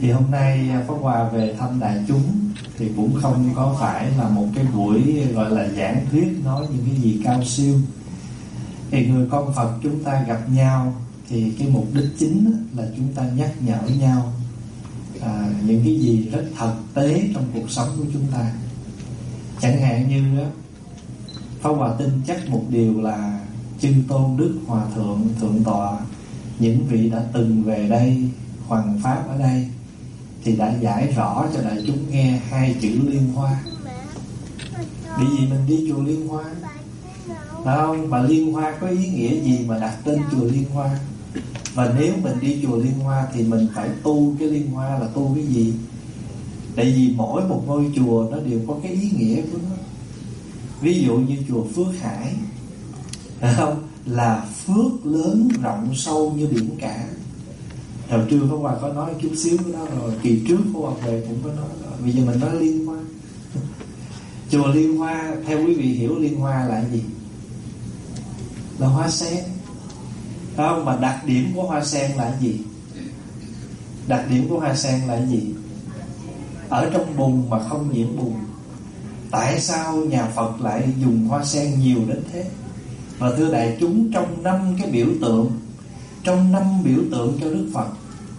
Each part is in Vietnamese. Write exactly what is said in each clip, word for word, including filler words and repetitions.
Thì hôm nay Pháp Hòa về thăm đại chúng thì cũng không có phải là một cái buổi gọi là giảng thuyết nói những cái gì cao siêu. Thì người con Phật chúng ta gặp nhau thì cái mục đích chính là chúng ta nhắc nhở nhau à, những cái gì rất thực tế trong cuộc sống của chúng ta. Chẳng hạn như đó, Pháp Hòa tin chắc một điều là chư tôn đức hòa thượng thượng tọa, những vị đã từng về đây hoằng pháp ở đây thì đã giải rõ cho đại chúng nghe hai chữ liên hoa. Bởi vì mình đi chùa Liên Hoa, phải không? Mà Liên Hoa có ý nghĩa gì mà đặt tên chùa Liên Hoa? Và nếu mình đi chùa Liên Hoa thì mình phải tu cái Liên Hoa là tu cái gì? Tại vì mỗi một ngôi chùa nó đều có cái ý nghĩa của nó. Ví dụ như chùa Phước Hải, phải không? Là phước lớn rộng sâu như biển cả. Hồi trưa Pháp Hòa có nói chút xíu của đó rồi, kỳ trước Pháp Hòa về cũng có nói rồi. Bây giờ mình nói Liên Hoa. Chùa Liên Hoa, theo quý vị hiểu Liên Hoa là gì? Là hoa sen, phải không? Mà đặc điểm của hoa sen là gì? Đặc điểm của hoa sen là gì? Ở trong bùn mà không nhiễm bùn. Tại sao nhà Phật lại dùng hoa sen nhiều đến thế? Và thưa đại chúng, trong năm cái biểu tượng, trong năm biểu tượng cho Đức Phật,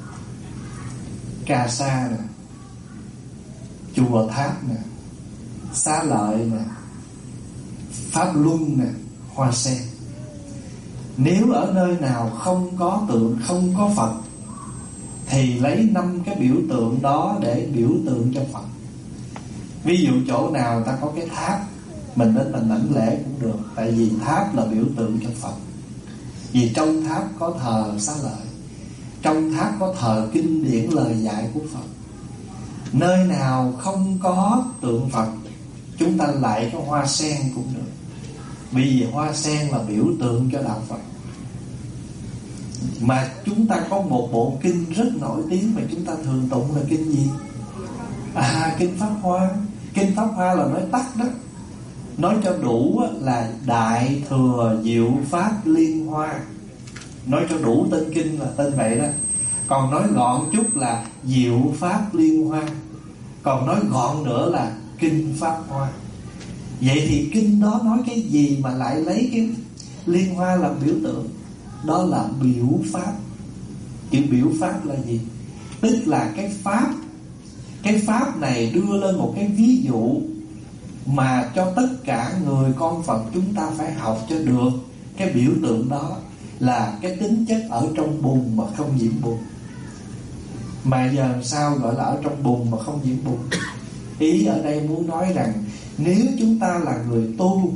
Cà Sa nè, chùa Tháp nè, Xá Lợi nè, Pháp Luân nè, hoa sen. Nếu ở nơi nào không có tượng, không có Phật, thì lấy năm cái biểu tượng đó để biểu tượng cho Phật. Ví dụ chỗ nào ta có cái tháp, mình đến mình lãnh lễ cũng được. Tại vì tháp là biểu tượng cho Phật. Vì trong tháp có thờ Xá Lợi, trong tháp có thờ kinh điển lời dạy của Phật. Nơi nào không có tượng Phật, chúng ta lại có hoa sen cũng được. Vì hoa sen là biểu tượng cho đạo Phật. Mà chúng ta có một bộ kinh rất nổi tiếng mà chúng ta thường tụng là kinh gì? À, kinh Pháp Hoa. Kinh Pháp Hoa là nói tắt đó. Nói cho đủ là Đại Thừa Diệu Pháp Liên Hoa. Nói cho đủ tên kinh là tên vậy đó. Còn nói gọn chút là Diệu Pháp Liên Hoa. Còn nói gọn nữa là Kinh Pháp Hoa. Vậy thì kinh đó nói cái gì mà lại lấy cái liên hoa làm biểu tượng? Đó là biểu pháp. Chữ biểu pháp là gì? Tức là cái pháp. Cái pháp này đưa lên một cái ví dụ mà cho tất cả người con Phật chúng ta phải học cho được. Cái biểu tượng đó là cái tính chất ở trong bùn mà không nhiễm bùn. Mà giờ sao gọi là ở trong bùn mà không nhiễm bùn? Ý ở đây muốn nói rằng nếu chúng ta là người tu,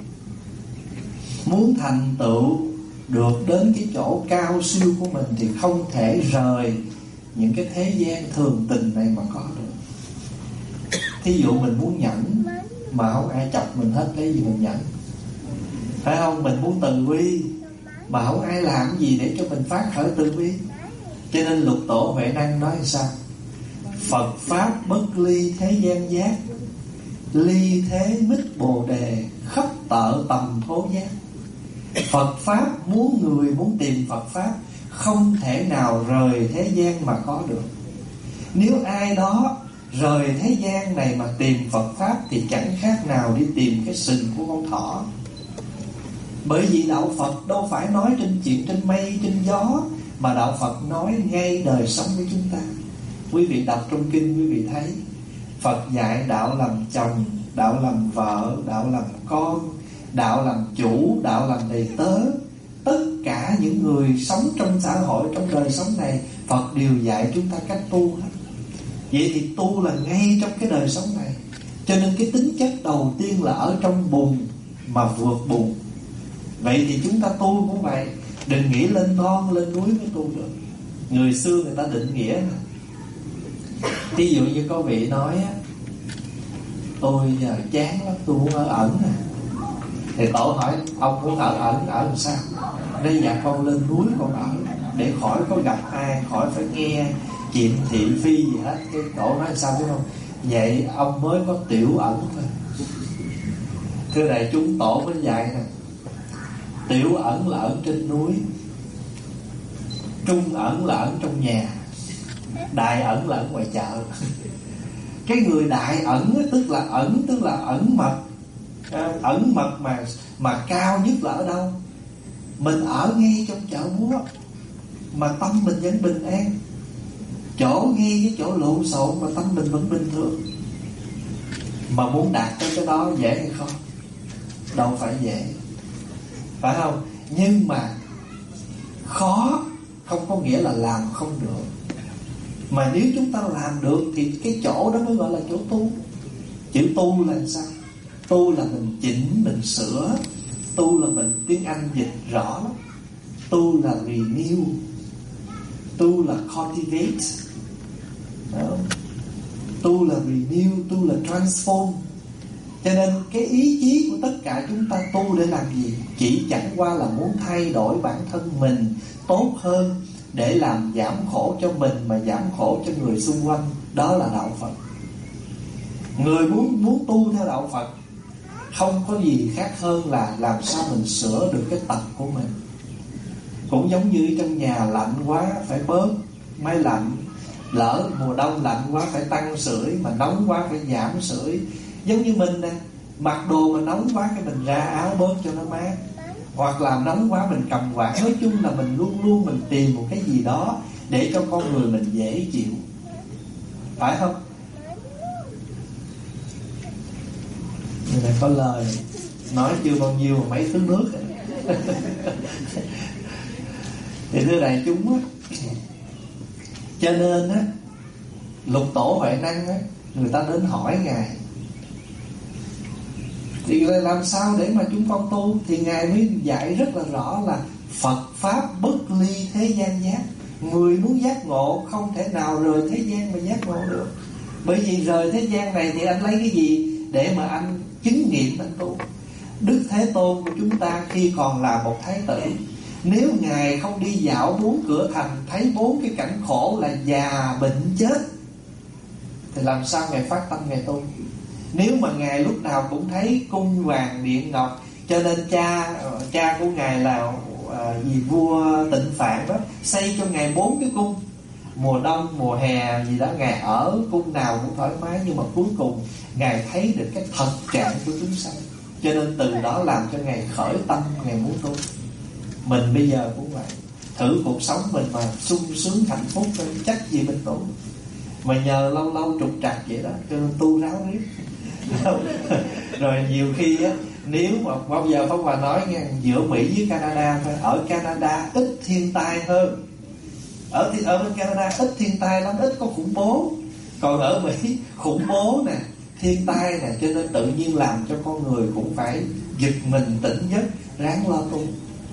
muốn thành tựu được đến cái chỗ cao siêu của mình thì không thể rời những cái thế gian thường tình này mà có được. Thí dụ mình muốn nhẫn mà không ai chọc mình hết, lấy gì mình nhẫn? Phải không? Mình muốn từ bi mà không ai làm gì để cho mình phát khởi từ bi. Cho nên Lục Tổ Huệ Năng nói sao? Phật Pháp bất ly thế gian giác, ly thế mít bồ đề, khắp tợ tầm thố giác. Phật Pháp muốn người muốn tìm Phật Pháp không thể nào rời thế gian mà có được. Nếu ai đó rời thế gian này mà tìm Phật Pháp thì chẳng khác nào đi tìm cái sừng của con thỏ. Bởi vì đạo Phật đâu phải nói trên chuyện trên mây trên gió, mà đạo Phật nói ngay đời sống của chúng ta. Quý vị đọc trong kinh quý vị thấy Phật dạy đạo làm chồng, đạo làm vợ, đạo làm con, đạo làm chủ, đạo làm đầy tớ. Tất cả những người sống trong xã hội, trong đời sống này, Phật đều dạy chúng ta cách tu hết. Vậy thì tu là ngay trong cái đời sống này. Cho nên cái tính chất đầu tiên là ở trong bùn mà vượt bùn. Vậy thì chúng ta tu cũng vậy. Đừng nghĩ lên non lên núi mới tu được. Người xưa người ta định nghĩa nè. Ví dụ như có vị nói á, tôi giờ chán lắm, tôi muốn ở ẩn nè. Thì Tổ hỏi ông muốn ở ẩn, ở làm sao? Đây dạ con lên núi con ở, để khỏi có gặp ai, khỏi phải nghe chuyện thị phi gì hết. Cái Tổ nói sao biết không? Vậy ông mới có tiểu ẩn thôi. Thưa đại chúng, Tổ mới dạy nè, tiểu ẩn là ẩn trên núi, trung ẩn là ẩn trong nhà, Đại ẩn là ở ngoài chợ. Cái người đại ẩn tức là ẩn, tức là ẩn mật. Ẩn mật mà mà cao nhất là ở đâu? Mình ở ngay trong chợ búa mà tâm mình vẫn bình an. Chỗ ngay cái chỗ lộn xộn mà tâm mình vẫn bình thường. Mà muốn đạt tới cái đó dễ hay không? Đâu phải dễ, phải không? Nhưng mà khó không có nghĩa là làm không được. Mà nếu chúng ta làm được thì cái chỗ đó mới gọi là chỗ tu. Chữ tu là sao? Tu là mình chỉnh, mình sửa. Tu là mình, tiếng Anh dịch rõ lắm. Tu là renew, tu là cultivate. Đó. Tu là renew, tu là transform. Cho nên cái ý chí của tất cả chúng ta tu để làm gì? Chỉ chẳng qua là muốn thay đổi bản thân mình tốt hơn, để làm giảm khổ cho mình mà giảm khổ cho người xung quanh. Đó là đạo Phật. Người muốn muốn tu theo đạo Phật không có gì khác hơn là làm sao mình sửa được cái tật của mình. Cũng giống như trong nhà lạnh quá phải bớt máy lạnh, lỡ mùa đông lạnh quá phải tăng sưởi, mà nóng quá phải giảm sưởi. Giống như mình nè, mặc đồ mà nóng quá cái mình ra áo bớt cho nó mát, hoặc là nóng quá mình cầm quạt. Nói chung là mình luôn luôn mình tìm một cái gì đó để cho con người mình dễ chịu, phải không? Người này có lời nói chưa bao nhiêu mà mấy thứ nước. Thì thưa đại chúng á, cho nên á, Lục Tổ Huệ Năng á, người ta đến hỏi Ngài thì làm sao để mà chúng con tu. Thì Ngài mới dạy rất là rõ là Phật Pháp bất ly thế gian giác. Người muốn giác ngộ không thể nào rời thế gian mà giác ngộ được. Bởi vì rời thế gian này thì anh lấy cái gì để mà anh chứng nghiệm anh tu? Đức Thế Tôn của chúng ta khi còn là một thái tử, nếu Ngài không đi dạo bốn cửa thành, thấy bốn cái cảnh khổ là già, bệnh, chết, thì làm sao Ngài phát tâm Ngài tu? Nếu mà Ngài lúc nào cũng thấy cung vàng điện ngọc, cho nên cha cha của Ngài là à, gì vua Tịnh Phạn đó, xây cho Ngài bốn cái cung. Mùa đông, mùa hè gì đó Ngài ở cung nào cũng thoải mái. Nhưng mà cuối cùng Ngài thấy được cái thật trạng của chúng sanh, cho nên từ đó làm cho Ngài khởi tâm, Ngài muốn tu. Mình bây giờ cũng vậy. Thử cuộc sống mình mà sung sướng hạnh phúc, chắc gì mình tu. Mà nhờ lâu lâu trục trặc vậy đó, cho nên tu ráo riết. Rồi nhiều khi á, nếu mà bao giờ Pháp Hòa nói nghe, giữa Mỹ với Canada thôi. Ở Canada ít thiên tai hơn. Ở, ở bên Canada ít thiên tai lắm, ít có khủng bố. Còn ở Mỹ khủng bố nè, thiên tai nè, cho nên tự nhiên làm cho con người cũng phải giật mình tỉnh giấc, ráng lo tu.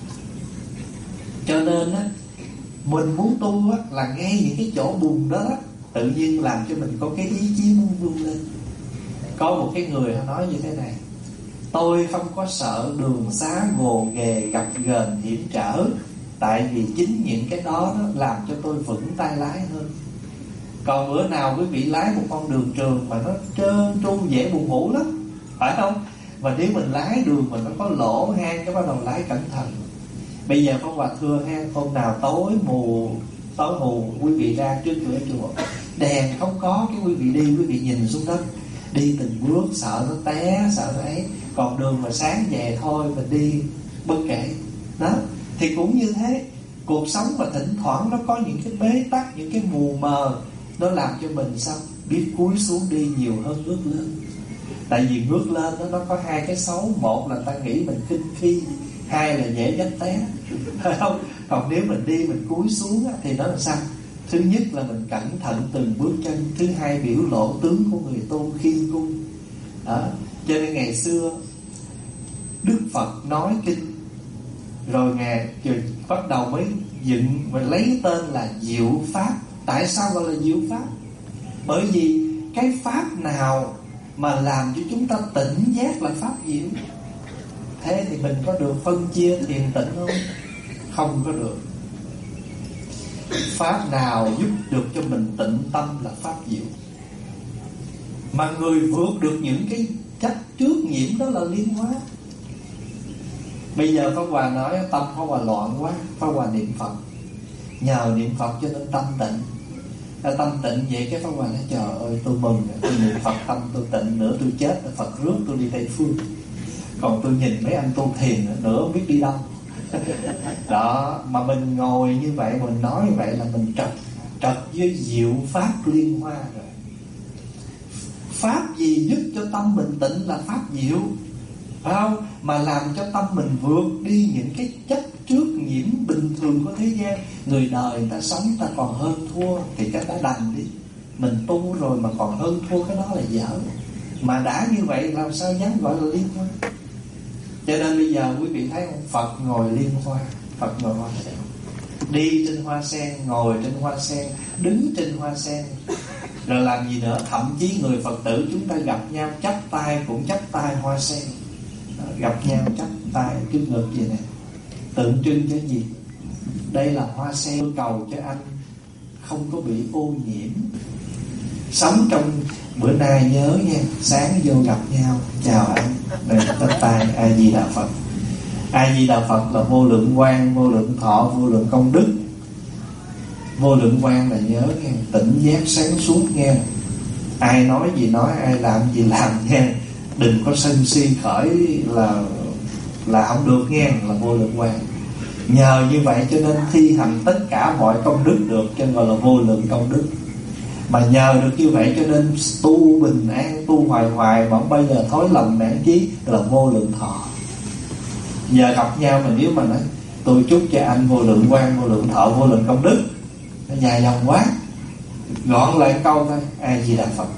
Cho nên á, mình muốn tu á, là ngay những cái chỗ bùn đó, đó tự nhiên làm cho mình có cái ý chí muốn vươn lên. Có một cái người họ nói như thế này: tôi không có sợ đường xá gồ ghề, gặp ghềnh hiểm trở, tại vì chính những cái đó, đó làm cho tôi vững tay lái hơn. Còn bữa nào quý vị lái một con đường trường mà nó trơn tru dễ buồn ngủ lắm, phải không? Mà nếu mình lái đường mà nó có lỗ hang, cái bắt đầu lái cẩn thận. Bây giờ Pháp Hòa thưa ha, hôm nào tối mù tối mù quý vị ra trước cửa chùa, đèn không có, cái quý vị đi, quý vị nhìn xuống đất, đi từng bước, sợ nó té, sợ nó ấy. Còn đường mà sáng về thôi, mình đi bất kể. Đó, thì cũng như thế. Cuộc sống mà thỉnh thoảng nó có những cái bế tắc, những cái mù mờ, nó làm cho mình sao? Biết cúi xuống đi nhiều hơn ngước lên. Tại vì ngước lên đó, nó có hai cái xấu. Một là ta nghĩ mình khinh khi, hai là dễ dắt té, phải không? Còn nếu mình đi mình cúi xuống thì nó là sao? Thứ nhất là mình cẩn thận từng bước chân. Thứ hai biểu lộ tướng của người tu khiêm cung. Đó. Cho nên ngày xưa Đức Phật nói kinh, rồi Ngài rồi bắt đầu mới dựng và lấy tên là Diệu Pháp. Tại sao gọi là Diệu Pháp? Bởi vì cái Pháp nào mà làm cho chúng ta tỉnh giác là Pháp diệu. Thế thì mình có được phân chia thiền tịnh không? Không có được. Pháp nào giúp được cho mình tịnh tâm là Pháp diệu. Mà người vượt được những cái chấp trước nhiễm đó là liên hóa. Bây giờ Pháp Hòa nói tâm Pháp Hòa loạn quá, Pháp Hòa niệm Phật. Nhờ niệm Phật cho nên tâm tịnh. Ta tâm tịnh vậy cái Pháp Hòa nói trời ơi tôi mừng, tôi niệm Phật tâm tôi tịnh, nữa tôi chết Phật rước tôi đi Tây Phương. Còn tôi nhìn mấy anh tu thiền nữa không biết đi đâu. Đó, mà mình ngồi như vậy, mình nói như vậy là mình trật trật với diệu pháp liên hoa rồi. Pháp gì giúp cho tâm mình tịnh là pháp diệu, phải không? Mà làm cho tâm mình vượt đi những cái chấp trước nhiễm bình thường của thế gian. Người đời người ta sống ta còn hơn thua thì cái ta đành đi. Mình tu rồi mà còn hơn thua cái đó là dở. Mà đã như vậy làm sao dám gọi là liên hoa. Cho nên bây giờ quý vị thấy không? Phật ngồi liên hoa, Phật ngồi hoa sen, đi trên hoa sen, ngồi trên hoa sen, đứng trên hoa sen. Rồi làm gì nữa? Thậm chí người Phật tử chúng ta gặp nhau chắp tay cũng chắp tay hoa sen. Gặp nhau chắp tay trước ngực gì nè, tượng trưng cho gì? Đây là hoa sen, cầu cho anh không có bị ô nhiễm. Sống trong bữa nay nhớ nha, sáng vô gặp nhau chào anh, rồi chắp tay A Di Đà Phật. A Di Đà Phật là vô lượng quang, vô lượng thọ, vô lượng công đức. Vô lượng quang là nhớ nghe, tỉnh giác sáng suốt nghe. Ai nói gì nói, ai làm gì làm nghe. Đừng có sân si khởi là là không được nghe, là vô lượng quang. Nhờ như vậy cho nên thi hành tất cả mọi công đức được, cho nên gọi là vô lượng công đức. Mà nhờ được như vậy cho nên tu bình an, tu hoài hoài mà không bao giờ thối lòng nản chí, là vô lượng thọ. Giờ gặp nhau mà nếu mà nói tôi chúc cho anh vô lượng quang, vô lượng thọ, vô lượng công đức, nó dài dòng quá, gọn lại câu thôi, A Di Đà Phật.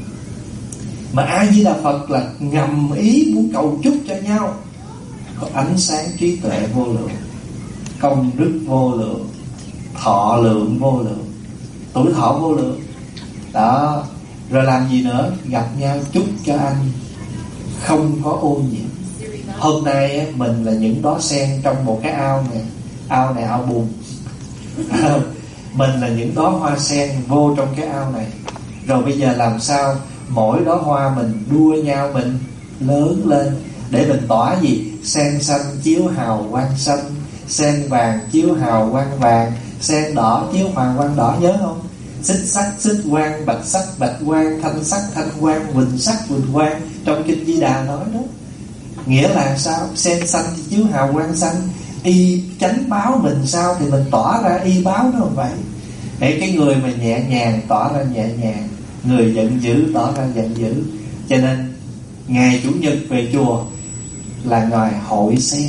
Mà A Di Đà Phật là ngầm ý muốn cầu chúc cho nhau có ánh sáng trí tuệ vô lượng, công đức vô lượng, thọ lượng vô lượng, tuổi thọ vô lượng. Đó, rồi làm gì nữa? Gặp nhau chúc cho anh không có ô nhiễm. Hôm nay mình là những đóa sen trong một cái ao này. Ao này ao bùn. Mình là những đóa hoa sen vô trong cái ao này. Rồi bây giờ làm sao mỗi đóa hoa mình đua nhau mình lớn lên, để mình tỏa gì? Sen xanh chiếu hào quang xanh, sen vàng chiếu hào quang vàng, sen đỏ chiếu hào quang đỏ, nhớ không? Xích sắc xích quang, bạch sắc bạch quang, thanh sắc thanh quang, huỳnh sắc huỳnh quang. Trong kinh Di Đà nói đó. Nghĩa là sao? Sen xanh thì chiếu hào quang xanh, y chánh báo mình sao thì mình tỏa ra y báo nó vậy. Để cái người mà nhẹ nhàng tỏa ra nhẹ nhàng, người giận dữ tỏ ra giận dữ. Cho nên ngày Chủ nhật về chùa là ngày hội sen.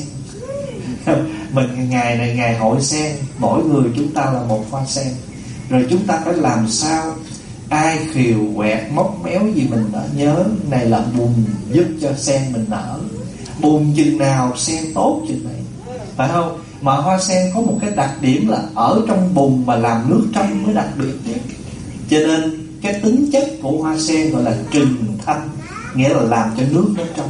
Mình ngày này ngày hội sen, mỗi người chúng ta là một hoa sen. Rồi chúng ta phải làm sao ai khều quẹt móc méo gì mình đã nhớ này là bùn giúp cho sen mình nở. Bùn chừng nào sen tốt chừng này, phải không? Mà hoa sen có một cái đặc điểm là ở trong bùn mà làm nước trong mới đặc biệt nhất. Cho nên cái tính chất của hoa sen gọi là trừng thanh, nghĩa là làm cho nước nó trong.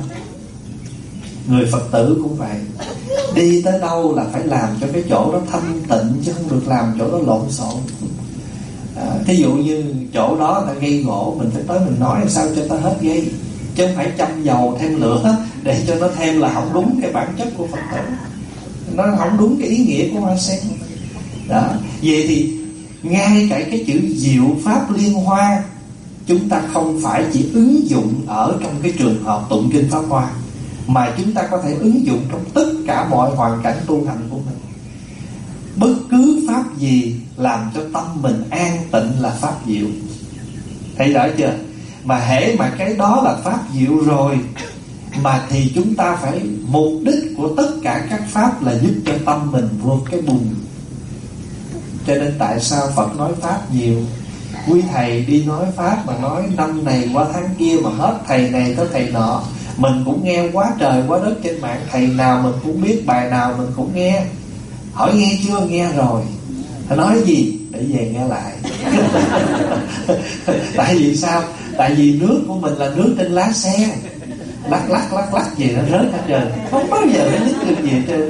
Người Phật tử cũng vậy, đi tới đâu là phải làm cho cái chỗ đó thanh tịnh, chứ không được làm chỗ đó lộn xộn. À, thí dụ như chỗ đó ta gây gỗ, mình phải tới mình nói sao cho ta hết gây, chứ không phải châm dầu thêm lửa để cho nó thêm, là không đúng cái bản chất của Phật tử, nó không đúng cái ý nghĩa của hoa sen. Đó, vậy thì ngay cả cái chữ diệu pháp liên hoa chúng ta không phải chỉ ứng dụng ở trong cái trường hợp tụng kinh Pháp Hoa, mà chúng ta có thể ứng dụng trong tất cả mọi hoàn cảnh tu hành của mình. Bất cứ pháp gì làm cho tâm mình an tịnh là pháp diệu. Thấy rõ chưa? Mà hễ mà cái đó là pháp diệu rồi, mà thì chúng ta phải, mục đích của tất cả các pháp là giúp cho tâm mình vượt cái bùn. Cho nên tại sao Phật nói pháp nhiều? Quý thầy đi nói pháp mà nói năm này qua tháng kia mà hết thầy này tới thầy nọ. Mình cũng nghe quá trời quá đất trên mạng, thầy nào mình cũng biết, bài nào mình cũng nghe. Hỏi nghe chưa? Nghe rồi. Thầy nói gì? Để về nghe lại. Tại vì sao? Tại vì nước của mình là nước trên lá sen, lắc lắc lắc lắc gì nó rớt hết trơn, không bao giờ nó nít được gì hết trơn.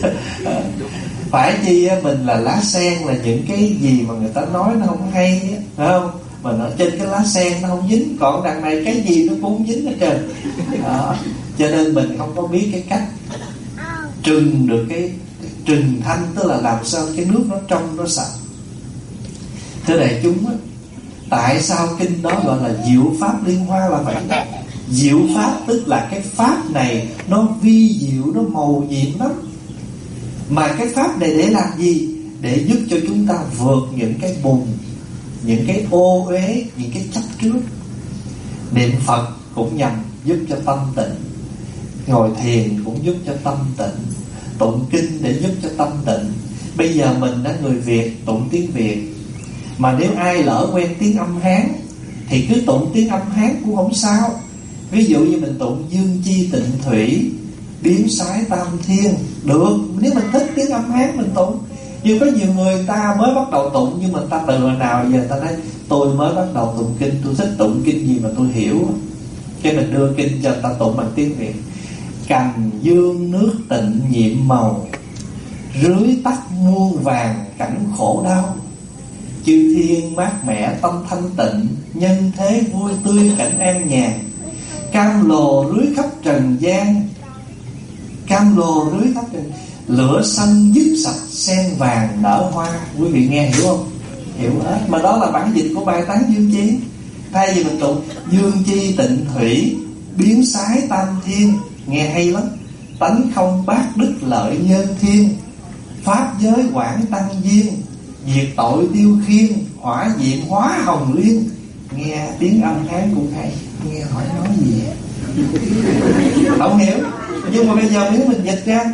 Phải chi mình là lá sen, là những cái gì mà người ta nói nó không hay, phải không? Mà nó trên cái lá sen nó không dính, còn đằng này cái gì nó cũng không dính hết trơn. Đó. Cho nên mình không có biết cái cách trừng được cái trừng thanh, tức là làm sao cái nước nó trong nó sạch. Thưa đại chúng á, tại sao kinh đó gọi là diệu pháp liên hoa là vậy? Diệu pháp tức là cái pháp này nó vi diệu, nó màu nhiệm lắm. Mà cái pháp này để làm gì? Để giúp cho chúng ta vượt những cái bùn, những cái ô uế, những cái chấp trước. Niệm Phật cũng nhằm giúp cho tâm tịnh, ngồi thiền cũng giúp cho tâm tịnh, tụng kinh để giúp cho tâm tịnh. Bây giờ mình đã người Việt tụng tiếng Việt, mà nếu ai lỡ quen tiếng âm Hán thì cứ tụng tiếng âm Hán cũng không sao. Ví dụ như mình tụng dương chi tịnh thủy, biến sái tam thiên được, nếu mình thích tiếng âm Hán mình tụng. Nhưng có nhiều người ta mới bắt đầu tụng, nhưng mà ta từ hồi nào giờ ta nói tôi mới bắt đầu tụng kinh, tôi thích tụng kinh gì mà tôi hiểu, cái mình đưa kinh cho ta tụng bằng tiếng Việt. Cành dương nước tịnh nhiệm màu, rưới tắt muôn vàng cảnh khổ đau. Chư thiên mát mẻ tâm thanh tịnh, nhân thế vui tươi cảnh an nhàn. Cam lồ rưới khắp trần gian, cam lồ rưới khắp trần, lửa xanh dứt sạch sen vàng nở hoa. Quý vị nghe hiểu không? Hiểu hết. Mà đó là bản dịch của bài tán dương chi. Thay vì mình tụng dương chi tịnh thủy, biến sái tam thiên, nghe hay lắm. Tánh không bát đức lợi nhân thiên, pháp giới quảng tăng duyên, diệt tội tiêu khiên, hỏa diệm hóa hồng liên. Nghe tiếng âm Hán cũng hay, nghe hỏi nói gì không hiểu. Nhưng mà bây giờ nếu mình dịch ra,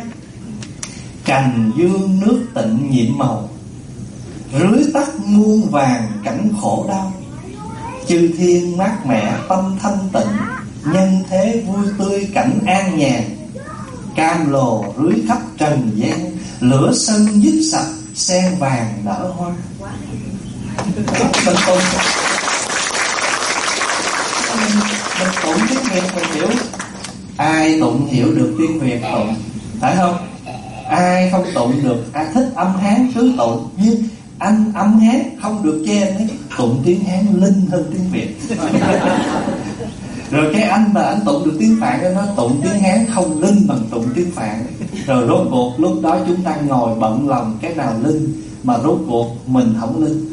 cành dương nước tịnh nhiệm màu, rưới tắt muôn vàng cảnh khổ đau. Chư thiên mát mẻ tâm thanh tịnh, nhân thế vui tươi cảnh an nhàn. Cam lồ rưới khắp trần gian, lửa sân dứt sạch sen vàng nở hoa. Mình tụng Mình tụng tiếng Việt mình hiểu. Ai tụng hiểu được tiếng Việt tụng, phải không? Ai không tụng được, ai thích âm Hán cứ tụng. Nhưng anh âm Hán không được che đấy, tụng tiếng Hán linh hơn tiếng Việt. Rồi cái anh mà anh tụng được tiếng Phạn, nó tụng tiếng Hán không linh bằng tụng tiếng Phạn. Rồi rốt cuộc lúc đó chúng ta ngồi bận lòng cái nào linh, mà rốt cuộc mình không linh.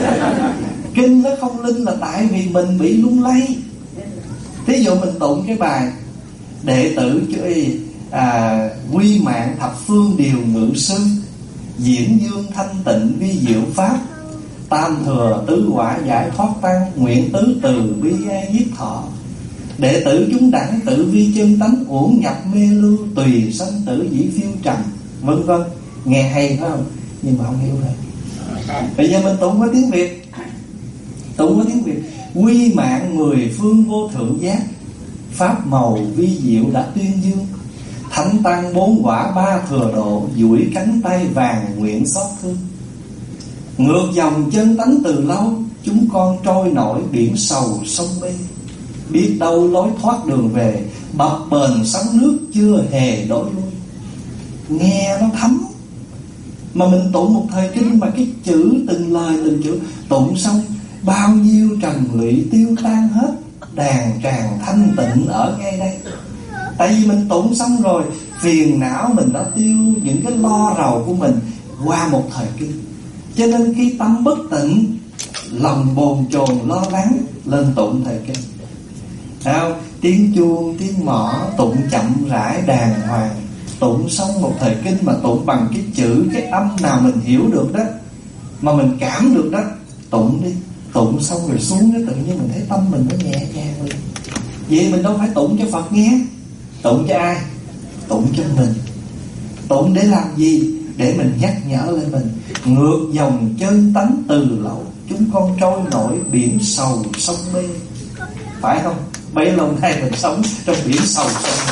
Kinh nó không linh là tại vì mình bị lung lay. Thí dụ mình tụng cái bài đệ tử chữ à, quy mạng thập phương điều ngự sư, diễn dương thanh tịnh vi diệu pháp, tam thừa tứ quả giải thoát tăng, nguyện tứ từ bi ai giết thọ. Đệ tử chúng đẳng tự vi chân tánh, uổng nhập mê lưu, tùy sanh tử dĩ phiêu trầm, vân vân. Nghe hay phải không? Nhưng mà không hiểu rồi. Bây giờ mình tụng với tiếng Việt, tụng với tiếng Việt. Quy mạng mười phương vô thượng giác, pháp màu vi diệu đã tuyên dương. Thánh tăng bốn quả ba thừa độ, duỗi cánh tay vàng nguyện xót thương. Ngược dòng chân tánh từ lâu, chúng con trôi nổi biển sầu sông mê. Biết đâu lối thoát đường về, bập bềnh sóng nước chưa hề đổi lui. Nghe nó thấm. Mà mình tụng một thời kinh mà cái chữ từng lời từng chữ, tụng xong bao nhiêu trần lụy tiêu tan hết, đàn tràng thanh tịnh ở ngay đây. Tại vì mình tụng xong rồi, phiền não mình đã tiêu, những cái lo rầu của mình qua một thời kinh. Cho nên khi tâm bất tịnh, lòng bồn chồn lo lắng, lên tụng thời kinh. Sao? Tiếng chuông, tiếng mõ, tụng chậm rãi đàng hoàng. Tụng xong một thời kinh mà tụng bằng cái chữ, cái âm nào mình hiểu được đó, mà mình cảm được đó, tụng đi. Tụng xong rồi xuống cái tự nhiên mình thấy tâm mình nó nhẹ nhàng liền. Vậy mình đâu phải tụng cho Phật nghe. Tụng cho ai? Tụng cho mình. Tụng để làm gì? Để mình nhắc nhở lên mình. Ngược dòng chân tánh từ lậu, chúng con trôi nổi biển sầu sông mê. Phải không? Bấy lâu nay mình sống trong biển sầu sông mê.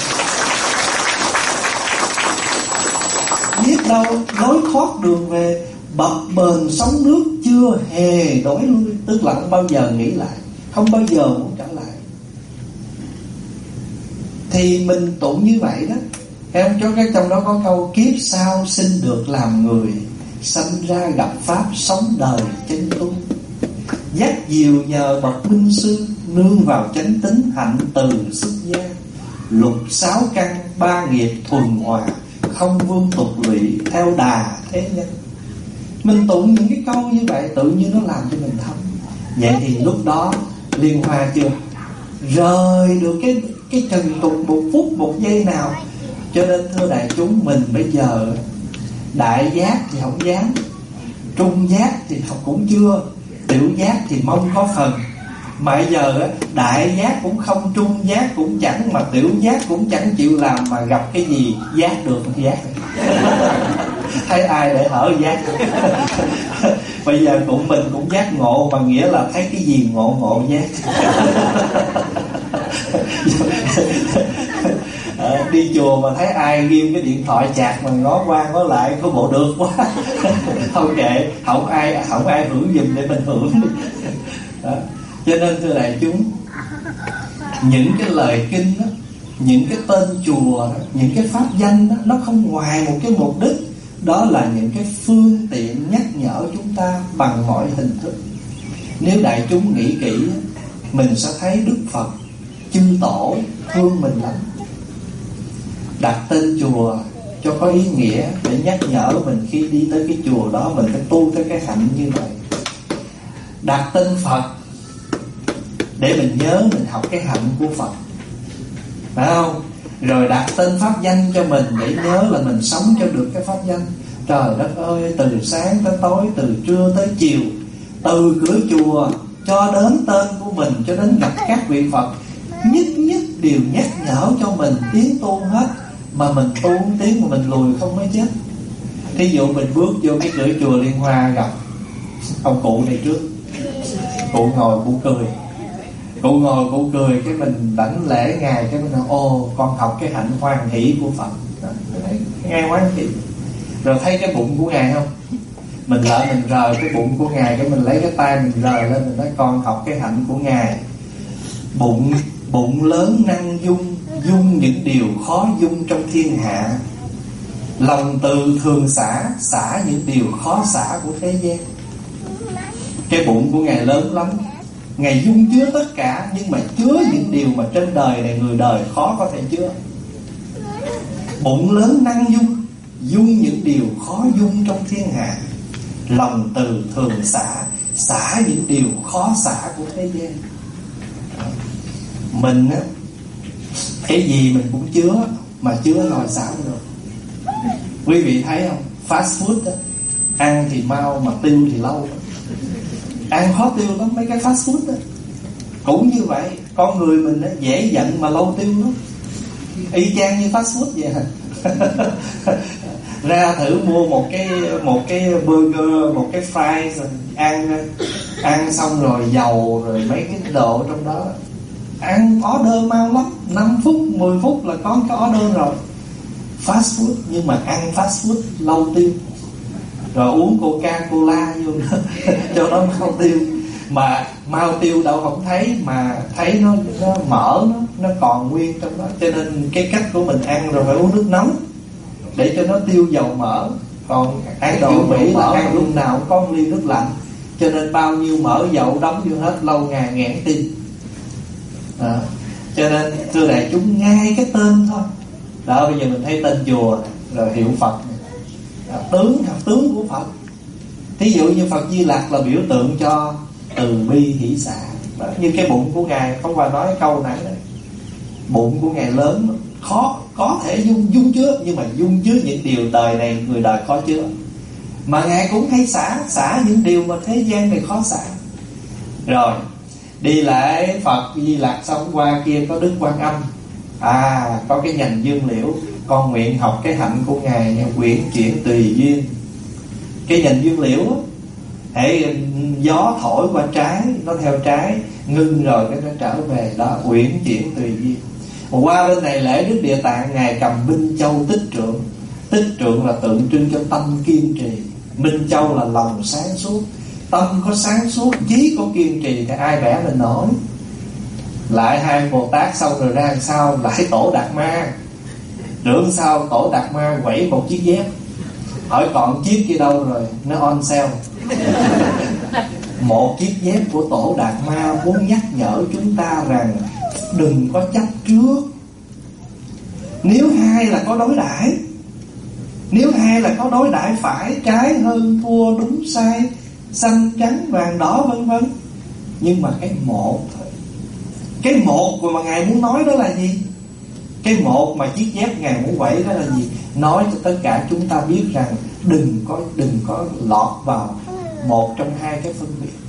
Biết đâu lối thoát đường về, bập bềnh sóng nước chưa hề đổi lui. Tức là không bao giờ nghĩ lại, không bao giờ muốn trở lại. Thì mình tụng như vậy đó. Em cho cái trong đó có câu kiếp sau xin được làm người, sanh ra gặp pháp sống đời chân tu. Dắt diều nhờ bậc minh sư, nương vào chánh tính hạnh từ xuất gia. Lục sáu căn ba nghiệp thuần hòa, không vương tục lụy theo đà thế nhân. Mình tụng những cái câu như vậy tự nhiên nó làm cho mình thấm. Vậy thì lúc đó Liên Hoa chưa rời được cái cái trần tục một phút một giây nào. Cho nên thưa đại chúng, mình bây giờ đại giác thì không dám, trung giác thì học cũng chưa, tiểu giác thì mong có phần. Mà bây giờ đại giác cũng không, trung giác cũng chẳng, mà tiểu giác cũng chẳng chịu làm, mà gặp cái gì giác được thì giác. Thấy ai để hở giác. Bây giờ cũng mình cũng giác ngộ, mà nghĩa là thấy cái gì ngộ ngộ giác. À, đi chùa mà thấy ai ghim cái điện thoại chạc mà ngó qua ngó lại có bộ được quá. Không kệ, không ai không ai hưởng giùm để mình hưởng. Đó. Cho nên thưa đại chúng, những cái lời kinh đó, những cái tên chùa đó, những cái pháp danh đó, nó không ngoài một cái mục đích, đó là những cái phương tiện nhắc nhở chúng ta bằng mọi hình thức. Nếu đại chúng nghĩ kỹ, mình sẽ thấy Đức Phật, chư tổ thương mình lắm, đặt tên chùa cho có ý nghĩa để nhắc nhở mình khi đi tới cái chùa đó mình phải tu theo cái hạnh như vậy. Đặt tên Phật để mình nhớ mình học cái hạnh của Phật, phải không? Rồi đặt tên pháp danh cho mình để nhớ là mình sống cho được cái pháp danh. Trời đất ơi, từ sáng tới tối, từ trưa tới chiều, từ cửa chùa cho đến tên của mình, cho đến gặp các vị Phật, nhất nhất đều nhắc nhở cho mình tiến tu hết. Mà mình tu tiến mà mình lùi không mới chết. Thí dụ mình bước vô cái cửa chùa Liên Hoa gặp ông cụ này trước, cụ ngồi cụ cười, cụ ngồi cụ cười cái mình đảnh lễ ngài, cái mình nói ô con học cái hạnh hoan hỷ của Phật. Thấy ngài hoan hỷ. Rồi thấy cái bụng của ngài không, mình lại mình rời cái bụng của ngài, cái mình lấy cái tay mình rời lên, mình nói con học cái hạnh của ngài. Bụng bụng lớn năng dung, dung những điều khó dung trong thiên hạ. Lòng từ thường xả, xả những điều khó xả của thế gian. Cái bụng của ngài lớn lắm, ngài dung chứa tất cả, nhưng mà chứa những điều mà trên đời này người đời khó có thể chứa. Bụng lớn năng dung, dung những điều khó dung trong thiên hạ. Lòng từ thường xả, xả những điều khó xả của thế gian. Mình á, cái gì mình cũng chứa, mà chứa rồi xả được. Quý vị thấy không, fast food đó, ăn thì mau mà tiêu thì lâu. Ăn khó tiêu lắm mấy cái fast food đó. Cũng như vậy, con người mình á, dễ giận mà lâu tiêu lắm. Y chang như fast food vậy. Ra thử mua một cái một cái burger, một cái fries, ăn ăn xong rồi dầu rồi mấy cái đồ trong đó. Ăn order mau lắm, năm phút, mười phút là có cái order rồi. Fast food, nhưng mà ăn fast food lâu tiêu. Rồi uống Coca-Cola vô cho nó mau tiêu. Mà mau tiêu đâu không thấy, mà thấy nó, nó mỡ nó, nó còn nguyên trong đó. Cho nên cái cách của mình ăn rồi phải uống nước nóng để cho nó tiêu dầu mỡ. Còn ăn kiểu Mỹ là ăn lúc nào cũng có một ly nước lạnh, cho nên bao nhiêu mỡ dầu đóng vô hết, lâu ngày nghẽn tim. À, cho nên thưa đại chúng, ngay cái tên thôi đó, bây giờ mình thấy tên chùa rồi hiệu Phật à, tướng tướng của Phật. Thí dụ như Phật Di Lặc là biểu tượng cho từ bi hỷ xả. Như cái bụng của ngài, không qua nói câu nãy này, bụng của ngài lớn, khó có thể dung dung chứa, nhưng mà dung chứa những điều đời này người đời khó chứa. Mà ngài cũng hay xả xả những điều mà thế gian này khó xả. Rồi đi lại Phật Di Lặc xong qua kia có Đức Quan Âm, à có cái nhành dương liễu, con nguyện học cái hạnh của ngài quyển chuyển tùy duyên. Cái nhành dương liễu hãy gió thổi qua trái, nó theo trái, ngưng rồi cái nó trở về đó, quyển chuyển tùy duyên. Qua bên này lễ Đức Địa Tạng, ngài cầm Minh Châu Tích Trượng. Tích Trượng là tượng trưng cho tâm kiên trì, Minh Châu là lòng sáng suốt. Tâm có sáng suốt, chí có kiên trì thì ai bẻ mình nổi. Lại hai Bồ Tát xong rồi ra làm sao, lại Tổ Đạt Ma. Trưởng sau Tổ Đạt Ma quẩy một chiếc dép, hỏi còn chiếc kia đâu rồi, nó on sale. Một chiếc dép của Tổ Đạt Ma muốn nhắc nhở chúng ta rằng đừng có chấp trước. Nếu hai là có đối đãi, Nếu hai là có đối đãi phải, trái, hơn, thua, đúng, sai, xanh, trắng, vàng, đỏ, vân vân. Nhưng mà cái một thôi. Cái một mà Ngài muốn nói đó là gì? Cái một mà chiếc dép Ngài muốn quẩy đó là gì? Nói cho tất cả chúng ta biết rằng đừng có đừng có lọt vào một trong hai cái phân biệt.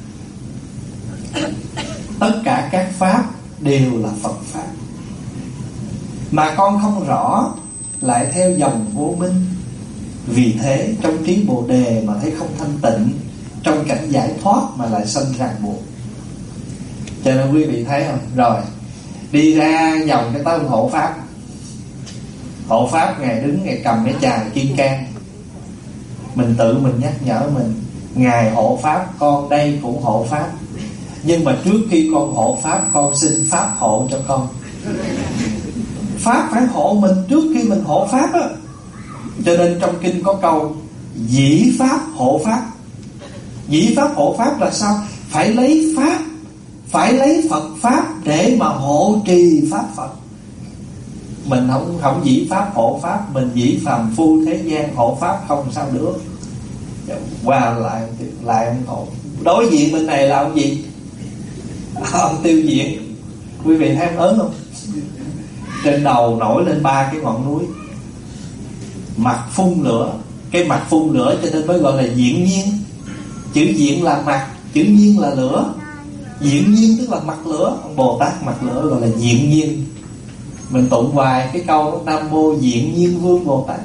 Tất cả các pháp đều là Phật pháp, mà con không rõ lại theo dòng vô minh. Vì thế trong trí Bồ Đề mà thấy không thanh tịnh, trong cảnh giải thoát mà lại sanh ràng buộc. Cho nên quý vị thấy không? Rồi đi ra vòng cái tới hộ pháp. Hộ pháp Ngài đứng, Ngài cầm cái chài kim cang. Mình tự mình nhắc nhở mình, Ngài hộ pháp, con đây cũng hộ pháp. Nhưng mà trước khi con hộ pháp, con xin pháp hộ cho con. Pháp phải hộ mình trước khi mình hộ pháp á. Cho nên trong kinh có câu dĩ pháp hộ pháp. Dĩ pháp hộ pháp là sao? Phải lấy pháp, phải lấy Phật pháp để mà hộ trì pháp Phật. Mình không không dĩ pháp hộ pháp, mình dĩ phàm phu thế gian hộ pháp không sao được. Qua lại lại ông hộ. Đối diện bên này là ông gì? Ông tiêu diện. Quý vị thấy ớn không? Trên đầu nổi lên ba cái ngọn núi, mặt phun lửa. Cái mặt phun lửa cho nên mới gọi là diện nhiên. Chữ diện là mặt, chữ nhiên là lửa. Diện nhiên tức là mặt lửa. Ông Bồ Tát mặt lửa gọi là diện nhiên. Mình tụng hoài cái câu đó, Nam Mô Diện Nhiên Vương Bồ Tát.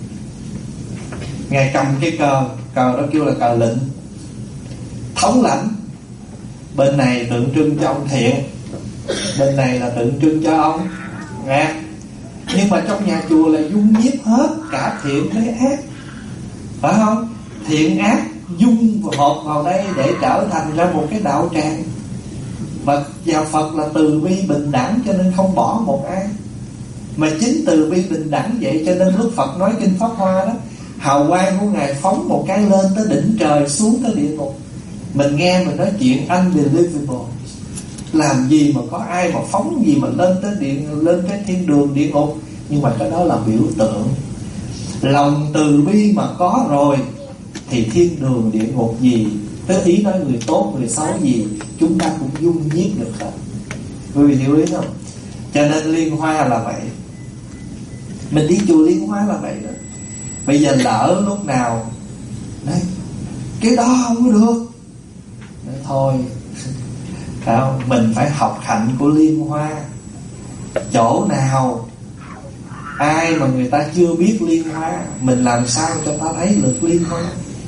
Ngài cầm cái cờ, cờ đó kêu là cờ lệnh, thống lãnh. Bên này tượng trưng cho ông thiện, bên này là tượng trưng cho ông ác. Nhưng mà trong nhà chùa là dung nhiếp hết cả thiện với ác, phải không? Thiện ác dung hợp vào đây để trở thành ra một cái đạo tràng. Và nhà Phật là từ bi bình đẳng, cho nên không bỏ một ai. Mà chính từ bi bình đẳng vậy cho nên lúc Phật nói kinh Pháp Hoa đó, hào quang của Ngài phóng một cái lên tới đỉnh trời, xuống tới địa ngục. Mình nghe mình nói chuyện unbelievable. Làm gì mà có ai mà phóng gì mà lên tới điện, lên cái thiên đường địa ngục. Nhưng mà cái đó là biểu tượng. Lòng từ bi mà có rồi thì thiên đường địa ngục gì, tới ý nói người tốt người xấu gì, chúng ta cũng dung nhiếp được hết. Quý vị hiểu ý không? Cho nên Liên Hoa là vậy. Mình đi chùa Liên Hoa là vậy đó. Bây giờ lỡ lúc nào đấy, cái đó không có được, đấy, thôi không, mình phải học hạnh của Liên Hoa. Chỗ nào ai mà người ta chưa biết Liên Hoa, mình làm sao cho ta thấy được Liên Hoa.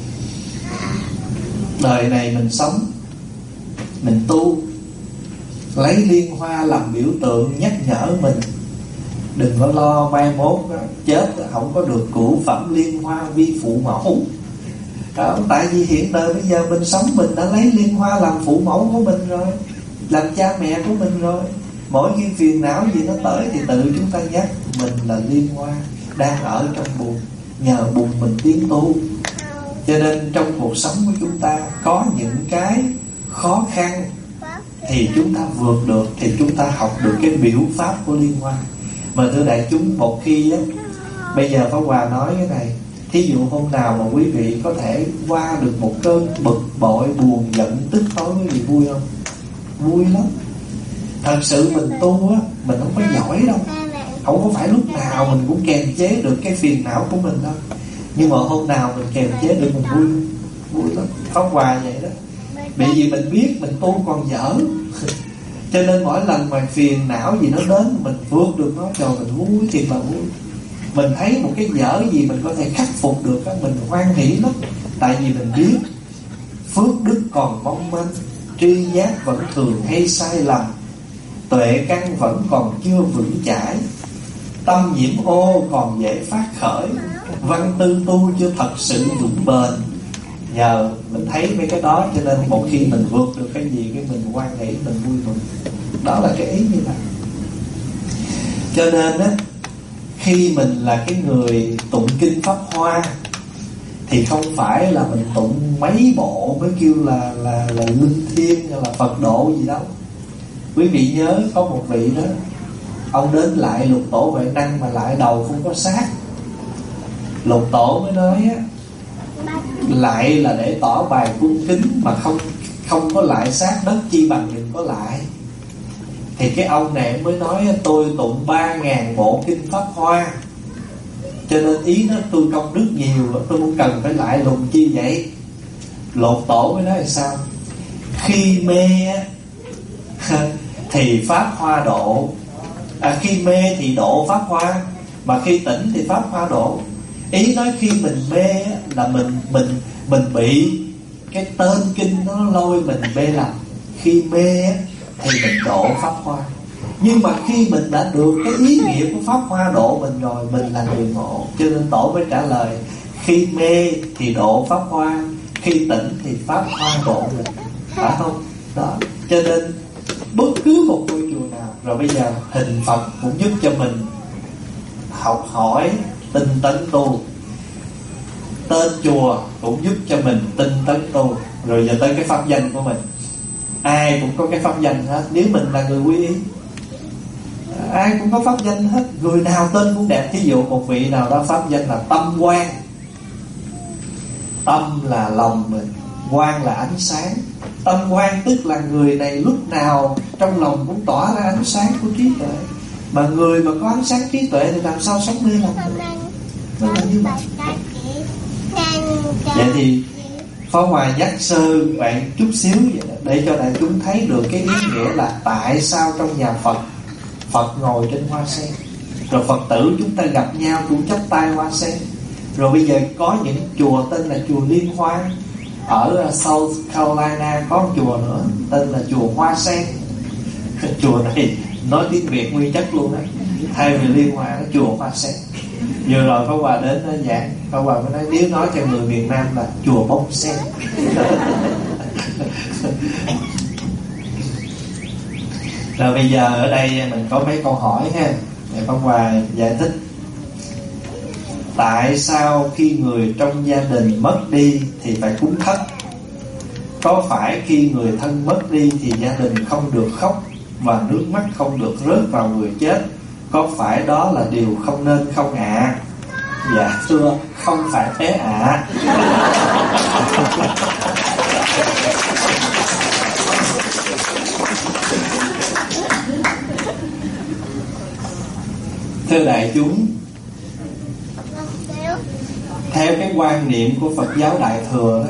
Đời này mình sống, mình tu, lấy Liên Hoa làm biểu tượng nhắc nhở mình. Đừng có lo mai mốt chết không có được cửu phẩm Liên Hoa vi phụ mẫu. Đó, tại vì hiện đời bây giờ mình sống, mình đã lấy Liên Hoa làm phụ mẫu của mình rồi, làm cha mẹ của mình rồi. Mỗi khi phiền não gì nó tới thì tự chúng ta nhắc mình là Liên Hoa đang ở trong bùn, nhờ bùn mình tiến tu. Cho nên trong cuộc sống của chúng ta có những cái khó khăn thì chúng ta vượt được, thì chúng ta học được cái biểu pháp của Liên Hoa. Mà thưa đại chúng, một khi á, bây giờ Pháp Hòa nói cái này, thí dụ hôm nào mà quý vị có thể qua được một cơn bực bội, buồn, giận, tức tối, quý vị vui không? Vui lắm. Thật sự mình tu á, mình không có giỏi đâu, không có phải lúc nào mình cũng kềm chế được cái phiền não của mình đâu. Nhưng mà hôm nào mình kềm chế được mình vui, vui lắm. Pháp Hòa vậy đó. Bởi vì mình biết mình tu còn dở, cho nên mỗi lần mà phiền não gì nó đến, mình vượt được nó, trời mình vui thiệt là vui. Mình thấy một cái dở gì mình có thể khắc phục được, mình hoan hỷ lắm. Tại vì mình biết phước đức còn mong manh, tri giác vẫn thường hay sai lầm, tuệ căn vẫn còn chưa vững chãi, tâm nhiễm ô còn dễ phát khởi, văn tư tu chưa thật sự vững bền. Nhờ mình thấy mấy cái đó cho nên một khi mình vượt được cái gì, cái mình hoan hỷ, mình vui mừng. Đó là cái ý như vậy. Cho nên á, khi mình là cái người tụng kinh Pháp Hoa thì không phải là mình tụng mấy bộ mới kêu là là là linh thiêng hay là Phật độ gì đâu. Quý vị nhớ có một vị đó, ông đến lại lục tổ Huệ Năng mà lại đầu không có sát. Lục Tổ mới nói á, lại là để tỏ bài cung kính, mà không không có lại sát đất chi bằng đừng có lại. Thì cái ông này mới nói tôi tụng ba ngàn bộ kinh Pháp Hoa, cho nên ý nó tôi công đức nhiều, tôi không cần phải lại lùng chi vậy. Lục Tổ mới nói là sao? Khi mê thì Pháp Hoa độ, à, khi mê thì độ Pháp Hoa, mà khi tỉnh thì Pháp Hoa độ. Ý nói khi mình mê là mình mình mình bị cái tên kinh nó lôi mình mê lầm. Khi mê thì mình độ Pháp Hoa. Nhưng mà khi mình đã được cái ý nghĩa của Pháp Hoa độ mình rồi, mình là người ngộ. Cho nên Tổ mới trả lời khi mê thì độ Pháp Hoa, khi tỉnh thì Pháp Hoa độ mình, phải không? Đó. Cho nên bất cứ một ngôi chùa nào, rồi bây giờ hình Phật cũng giúp cho mình học hỏi tinh tấn tu, tên chùa cũng giúp cho mình tinh tấn tu. Rồi giờ tới cái pháp danh của mình, ai cũng có cái pháp danh hết. Nếu mình là người quy y, ai cũng có pháp danh hết, người nào tên cũng đẹp. Thí dụ một vị nào đó pháp danh là Tâm Quang. Tâm là lòng mình, quang là ánh sáng. Tâm quang tức là người này lúc nào trong lòng cũng tỏa ra ánh sáng của trí tuệ. Mà người mà có ánh sáng trí tuệ thì làm sao sống mê lầm được? Nó là như vậy. Vậy thì Pháp Hòa nhắc sơ bạn chút xíu vậy đó, để cho đại chúng thấy được cái ý nghĩa là tại sao trong nhà Phật, Phật ngồi trên hoa sen, rồi Phật tử chúng ta gặp nhau cũng chắp tay hoa sen. Rồi bây giờ có những chùa tên là chùa Liên Hoa. Ở South Carolina có một chùa nữa tên là chùa Hoa Sen. Chùa này nói tiếng Việt nguyên chất luôn đấy. Thay vì Liên Hoa nó chùa Hoa Sen. Vừa rồi Pháp Hòa đến nó giảng, Pháp Hòa mới nói nếu nói cho người miền Nam là chùa Bông Sen. Rồi bây giờ ở đây mình có mấy câu hỏi ha, để Pháp Hòa giải thích. Tại sao khi người trong gia đình mất đi thì phải cúng thất? Có phải khi người thân mất đi thì gia đình không được khóc và nước mắt không được rớt vào người chết? Có phải đó là điều không nên không ạ? À? Dạ thưa, không phải thế ạ. À. Thưa đại chúng, theo cái quan niệm của Phật giáo Đại Thừa đó,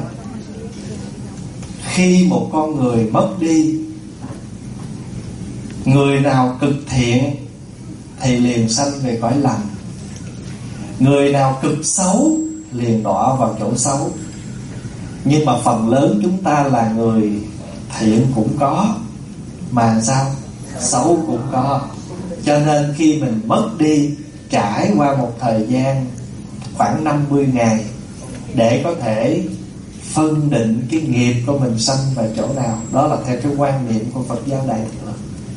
khi một con người mất đi, người nào cực thiện thì liền sanh về cõi lành, người nào cực xấu liền đọa vào chỗ xấu. Nhưng mà phần lớn chúng ta là người thiện cũng có, mà sao? Xấu cũng có. Cho nên khi mình mất đi, trải qua một thời gian khoảng năm mươi ngày để có thể phân định cái nghiệp của mình sanh vào chỗ nào. Đó là theo cái quan niệm của Phật giáo Đại Thừa.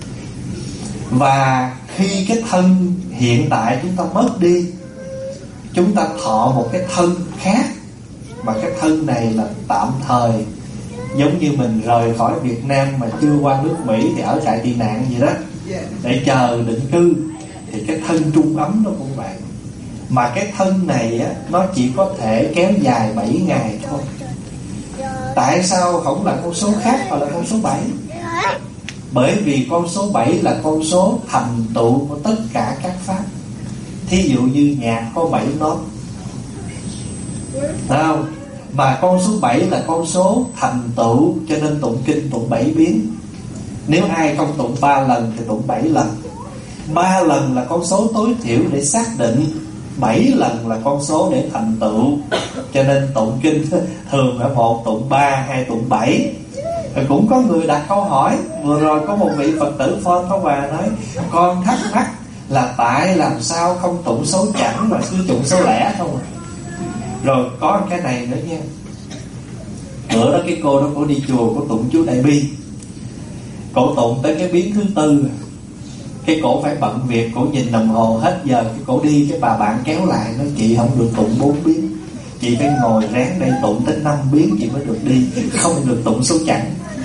Và khi cái thân hiện tại chúng ta mất đi, chúng ta thọ một cái thân khác, mà cái thân này là tạm thời. Giống như mình rời khỏi Việt Nam mà chưa qua nước Mỹ thì ở trại tị nạn gì đó, để chờ định cư. Thì cái thân trung ấm nó cũng vậy. Mà cái thân này á, nó chỉ có thể kéo dài bảy ngày thôi. Tại sao không là con số khác mà là con số bảy? Bởi vì con số bảy là con số thành tựu của tất cả các pháp. Thí dụ như nhạc có bảy nốt, nào, mà con số bảy là con số thành tựu, cho nên tụng kinh tụng bảy biến. Nếu ai không tụng ba lần thì tụng bảy lần. Ba lần là con số tối thiểu để xác định, bảy lần là con số để thành tựu. Cho nên tụng kinh thường là một tụng ba, hai tụng bảy. Rồi cũng có người đặt câu hỏi. Vừa rồi có một vị Phật tử phone có bà nói: con thắc mắc là tại làm sao không tụng số chẵn mà cứ tụng số lẻ không à? Rồi có cái này nữa nha. Bữa đó cái cô đó cô đi chùa, cô tụng chú Đại Bi. Cổ tụng tới cái biến thứ tư, cái cổ phải bận việc, cổ nhìn đồng hồ hết giờ, cái cổ đi, cái bà bạn kéo lại nói: chị không được tụng bốn biến, chị phải ngồi ráng đây tụng tới năm biến chị mới được đi, không được tụng số chẵn.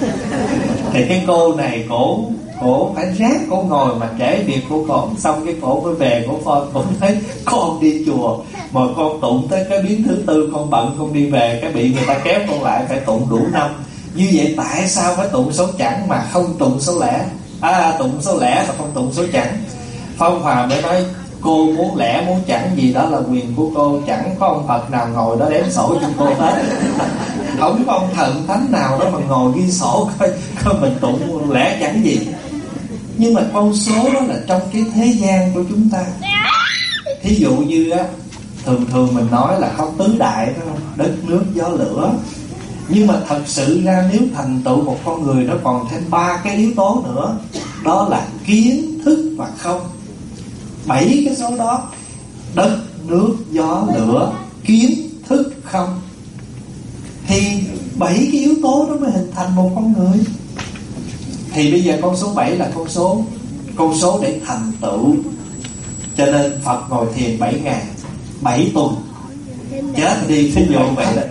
Thì cái cô này cổ cổ phải ráng cổ ngồi mà kể việc của cổ, xong cái cổ mới về cổ phone, cổ thấy con đi chùa mà con tụng tới cái biến thứ tư, con bận con đi về, cái bị người ta kéo con lại phải tụng đủ năm. Như vậy tại sao phải tụng số chẵn mà không tụng số lẻ? À, tụng số lẻ mà không tụng số chẵn. Phong Hòa mới nói cô muốn lẻ muốn chẵn gì đó là quyền của cô, chẳng có ông Phật nào ngồi đó đếm sổ cho cô hết. Không có ông thần thánh nào đó mà ngồi ghi sổ coi, coi mình tụng lẻ chẵn gì. Nhưng mà con số đó là trong cái thế gian của chúng ta. Thí dụ như á, thường thường mình nói là có tứ đại, phải không? Đất, nước, gió, lửa. Nhưng mà thật sự ra nếu thành tựu một con người nó còn thêm ba cái yếu tố nữa. Đó là kiến, thức và không. Bảy cái số đó: đất, nước, gió, lửa, kiến, thức, không. Thì bảy cái yếu tố đó mới hình thành một con người. Thì bây giờ con số bảy là con số Con số để thành tựu. Cho nên Phật ngồi thiền bảy ngày, bảy tuần. Chết đi, thí dụ vậy là.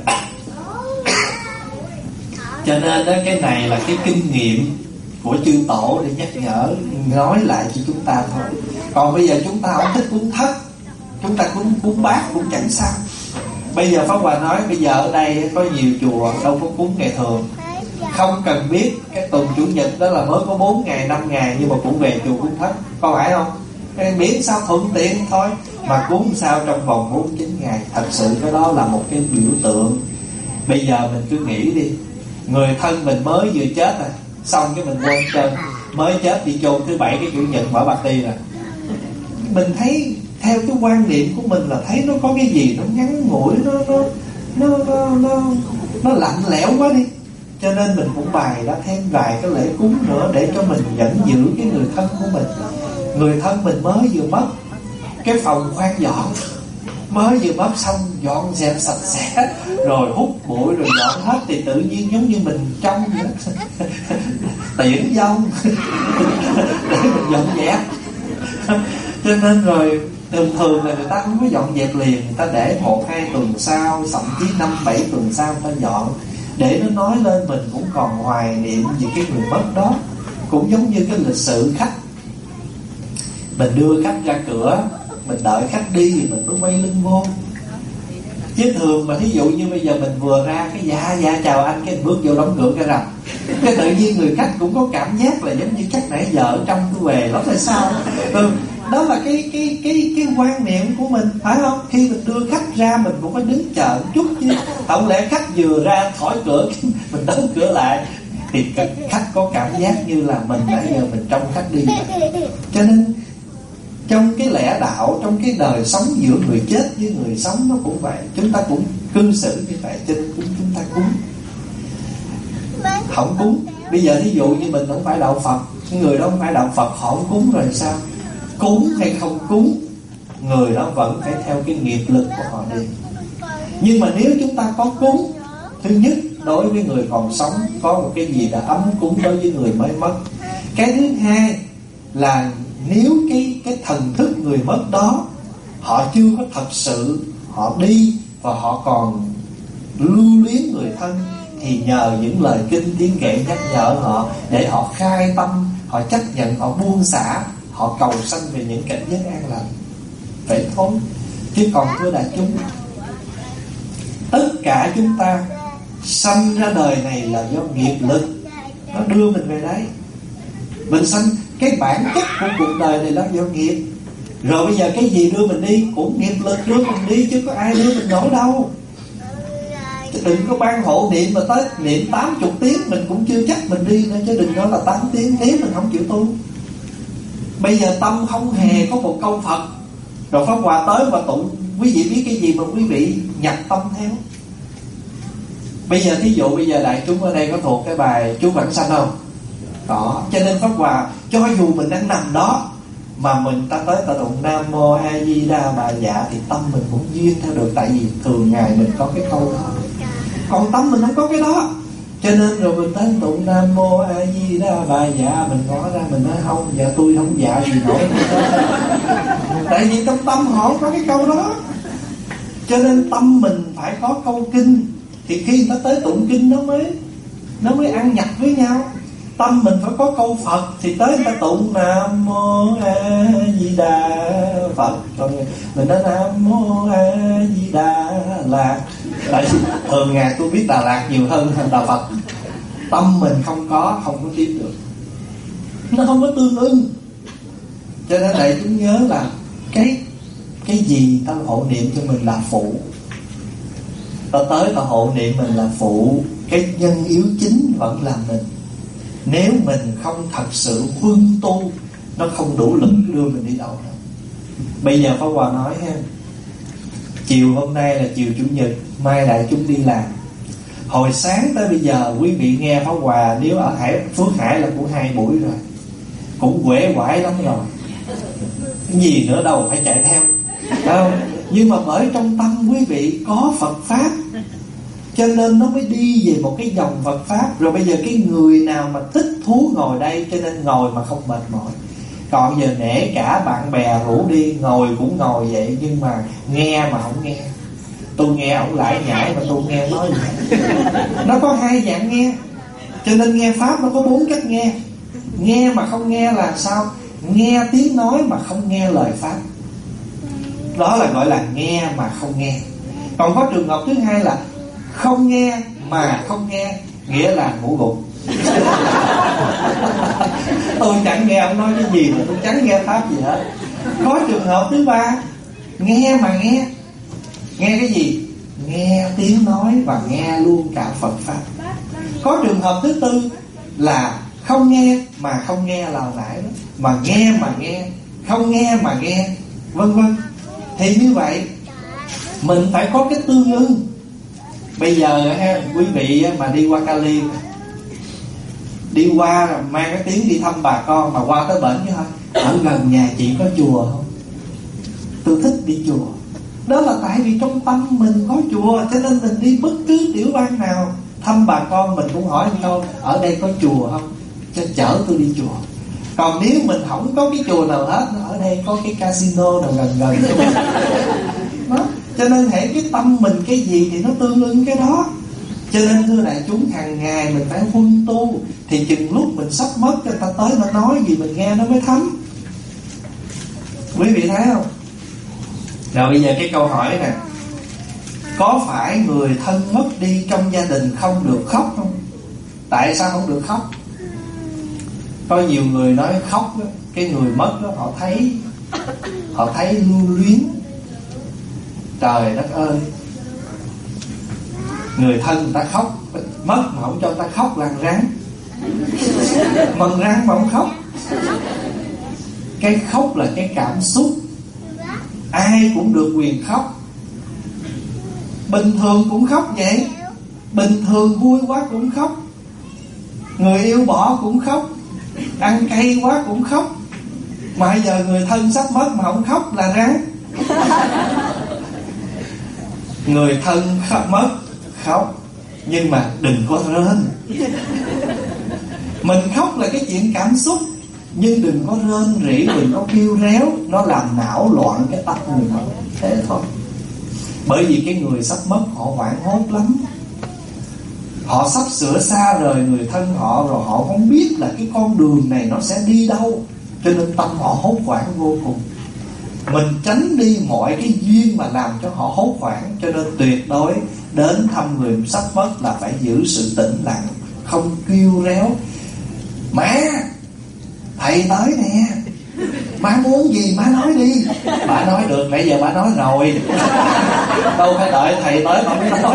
Cho nên đó, cái này là cái kinh nghiệm của chư tổ để nhắc nhở, nói lại cho chúng ta thôi. Còn bây giờ chúng ta không thích cúng thất, chúng ta cúng cúng bát cũng chẳng sao. Bây giờ Pháp Hòa nói bây giờ ở đây có nhiều chùa đâu có cúng ngày thường, không cần biết cái tuần chủ nhật đó là mới có bốn ngày năm ngày nhưng mà cũng về chùa cúng thất, có phải không? Cái miễn sao thuận tiện thôi, mà cúng sao trong vòng bốn mươi chín ngày. Thật sự cái đó là một cái biểu tượng. Bây giờ mình cứ nghĩ đi, người thân mình mới vừa chết rồi, xong cái mình quên chân, mới chết đi chôn thứ bảy cái chủ nhật mở bạc ti rồi. Mình thấy theo cái quan niệm của mình là thấy nó có cái gì nó ngắn ngủi, nó nó nó nó nó, nó lạnh lẽo quá đi. Cho nên mình cũng bày ra thêm vài cái lễ cúng nữa để cho mình vẫn giữ cái người thân của mình. Người thân mình mới vừa mất, cái phòng khoan dọn, mới vừa mất xong dọn dẹp sạch sẽ, rồi hút bụi rồi dọn hết, thì tự nhiên giống như mình trong tiễn vong để mình dọn dẹp. Cho nên rồi thường thường là người ta không có dọn dẹp liền, người ta để một hai tuần sau, thậm chí năm bảy tuần sau người ta dọn, để nó nói lên mình cũng còn hoài niệm về cái người mất đó. Cũng giống như cái lịch sự khách, mình đưa khách ra cửa, mình đợi khách đi thì mình mới quay lưng vô. Chứ thường mà thí dụ như bây giờ mình vừa ra cái dạ dạ chào anh, cái bước vô đóng cửa cái rầm, cái tự nhiên người khách cũng có cảm giác là giống như chắc nãy giờ ở trong tôi về lắm hay sao. Ừ, đó là cái cái cái cái quan niệm của mình, phải không? Khi mình đưa khách ra mình cũng phải đứng chờ một chút chứ. Không lẽ khách vừa ra khỏi cửa mình đóng cửa lại thì khách có cảm giác như là mình nãy giờ mình trong khách đi. Cho nên trong cái lẽ đạo, trong cái đời sống giữa người chết với người sống nó cũng vậy. Chúng ta cũng cư xử như vậy. Cho nên chúng ta cúng. Không cúng, bây giờ thí dụ như mình không phải đạo Phật, người đó không phải đạo Phật, họ không cúng rồi sao? Cúng hay không cúng, người đó vẫn phải theo cái nghiệp lực của họ đi. Nhưng mà nếu chúng ta có cúng, thứ nhất đối với người còn sống có một cái gì đã ấm cúng đối với người mới mất. Cái thứ hai là nếu cái cái thần thức người mất đó họ chưa có thật sự họ đi và họ còn lưu luyến người thân, thì nhờ những lời kinh tiếng kệ nhắc nhở họ để họ khai tâm, họ chấp nhận, họ buông xả, họ cầu sanh về những cảnh giới an lành. Vậy thôi. Chứ còn thưa đại chúng, tất cả chúng ta sanh ra đời này là do nghiệp lực nó đưa mình về đấy. Mình sanh, cái bản chất của cuộc đời này là do nghiệp. Rồi bây giờ cái gì đưa mình đi cũng nghiệp lực đưa mình đi, chứ có ai đưa mình nổi đâu. Chứ đừng có ban hộ niệm mà tới niệm tám mươi tiếng mình cũng chưa chắc mình đi nữa, chứ đừng nói là tám tiếng nếu mình không chịu tu. Bây giờ tâm không hề có một câu Phật, rồi Pháp Hòa tới và tụng, quý vị biết cái gì mà quý vị nhập tâm theo. Bây giờ thí dụ bây giờ đại chúng ở đây có thuộc cái bài chú Vãng Sanh không? Đó. Cho nên Pháp Hòa cho dù mình đang nằm đó mà mình ta tới ta tụng Nam Mô A Di Đà Bà Dạ thì tâm mình cũng duyên theo được. Tại vì thường ngày mình có cái câu đó, còn tâm mình không có cái đó. Cho nên rồi mình tới tụng Nam Mô A Di Đà Bà Dạ, mình ngó ra mình nói không, dạ tôi không dạ gì nổi. Tại vì trong tâm họ không có cái câu đó. Cho nên tâm mình phải có câu kinh, thì khi người ta tới tụng kinh đó mới nó mới ăn nhập với nhau. Tâm mình phải có câu Phật thì tới người ta tụng Nam Mô A Di Đà Phật, còn mình nói Nam Mô A Di Đà Lạt. Tại thường ngày tôi biết Đà Lạt nhiều hơn Đà Phật. Tâm mình không có, không có tiếp được, nó không có tương ưng. Cho nên đại chúng nhớ là cái cái gì ta hộ niệm cho mình là phụ, ta tới ta hộ niệm mình là phụ, cái nhân yếu chính vẫn là mình. Nếu mình không thật sự huân tu, nó không đủ lực đưa mình đi đâu đâu. Bây giờ Pháp Hòa nói ha, chiều hôm nay là chiều Chủ nhật, mai đại chúng đi làm. Hồi sáng tới bây giờ quý vị nghe Pháp Hòa, nếu ở Hải Phước Hải là cũng hai buổi rồi, cũng quể quải lắm rồi. Cái gì nữa đâu phải chạy theo, không? Nhưng mà bởi trong tâm quý vị có Phật Pháp, cho nên nó mới đi về một cái dòng Phật Pháp. Rồi bây giờ cái người nào mà thích thú ngồi đây, cho nên ngồi mà không mệt mỏi. Còn giờ nể cả bạn bè rủ đi, ngồi cũng ngồi vậy, nhưng mà nghe mà không nghe. Tôi nghe ổng lại nhảy mà tôi nghe nói gì. Nó có hai dạng nghe, cho nên nghe Pháp nó có bốn cách nghe. Nghe mà không nghe là sao? Nghe tiếng nói mà không nghe lời Pháp, đó là gọi là nghe mà không nghe. Còn có trường hợp thứ hai là không nghe mà không nghe, nghĩa là ngủ gục. Tôi chẳng nghe ông nói cái gì, mà tôi chẳng nghe Pháp gì hết. Có trường hợp thứ ba, nghe mà nghe. Nghe cái gì? Nghe tiếng nói và nghe luôn cả Phật Pháp. Có trường hợp thứ tư là không nghe mà không nghe là hồi nãy đó, mà nghe mà nghe, không nghe mà nghe, vân vân. Thì như vậy mình phải có cái tương ưng. Bây giờ ha, quý vị mà đi qua Cali, đi qua rồi mang cái tiếng đi thăm bà con, mà qua tới bển chứ thôi, ở gần nhà chị có chùa không? Tôi thích đi chùa. Đó là tại vì trong tâm mình có chùa, cho nên mình đi bất cứ tiểu bang nào thăm bà con mình cũng hỏi câu ở đây có chùa không, cho chở tôi đi chùa. Còn nếu mình không có cái chùa nào hết, ở đây có cái casino nào gần gần đó. Cho nên hãy cái tâm mình cái gì thì nó tương ứng cái đó. Cho nên thưa đại chúng, hàng ngày mình phải huân tu, thì chừng lúc mình sắp mất, người ta tới nó nói gì mình nghe nó mới thấm. Quý vị thấy không? Rồi bây giờ cái câu hỏi nè, có phải người thân mất đi trong gia đình không được khóc không? Tại sao không được khóc? Có nhiều người nói khóc đó, cái người mất đó, họ thấy họ thấy lưu luyến. Trời đất ơi, người thân người ta khóc, mất mà không cho người ta khóc là rắn. Mần rắn mà không khóc. Cái khóc là cái cảm xúc, ai cũng được quyền khóc. Bình thường cũng khóc vậy, bình thường vui quá cũng khóc, người yêu bỏ cũng khóc, ăn cay quá cũng khóc. Mà giờ người thân sắp mất mà không khóc là rắn. Người thân khóc mất khóc, nhưng mà đừng có rên. Mình khóc là cái chuyện cảm xúc, nhưng đừng có rên rỉ, đừng có kêu réo, nó làm não loạn cái tâm người mất. Thế thôi. Bởi vì cái người sắp mất họ hoảng hốt lắm, họ sắp sửa xa rời người thân họ, rồi họ không biết là cái con đường này nó sẽ đi đâu, cho nên tâm họ hốt hoảng vô cùng. Mình tránh đi mọi cái duyên mà làm cho họ hốt hoảng. Cho nên tuyệt đối đến thăm người sắp mất là phải giữ sự tĩnh lặng, không kêu réo. Má, thầy tới nè, má muốn gì má nói đi. Bà nói được, nãy giờ bà nói rồi, đâu phải đợi thầy tới bà mới nói.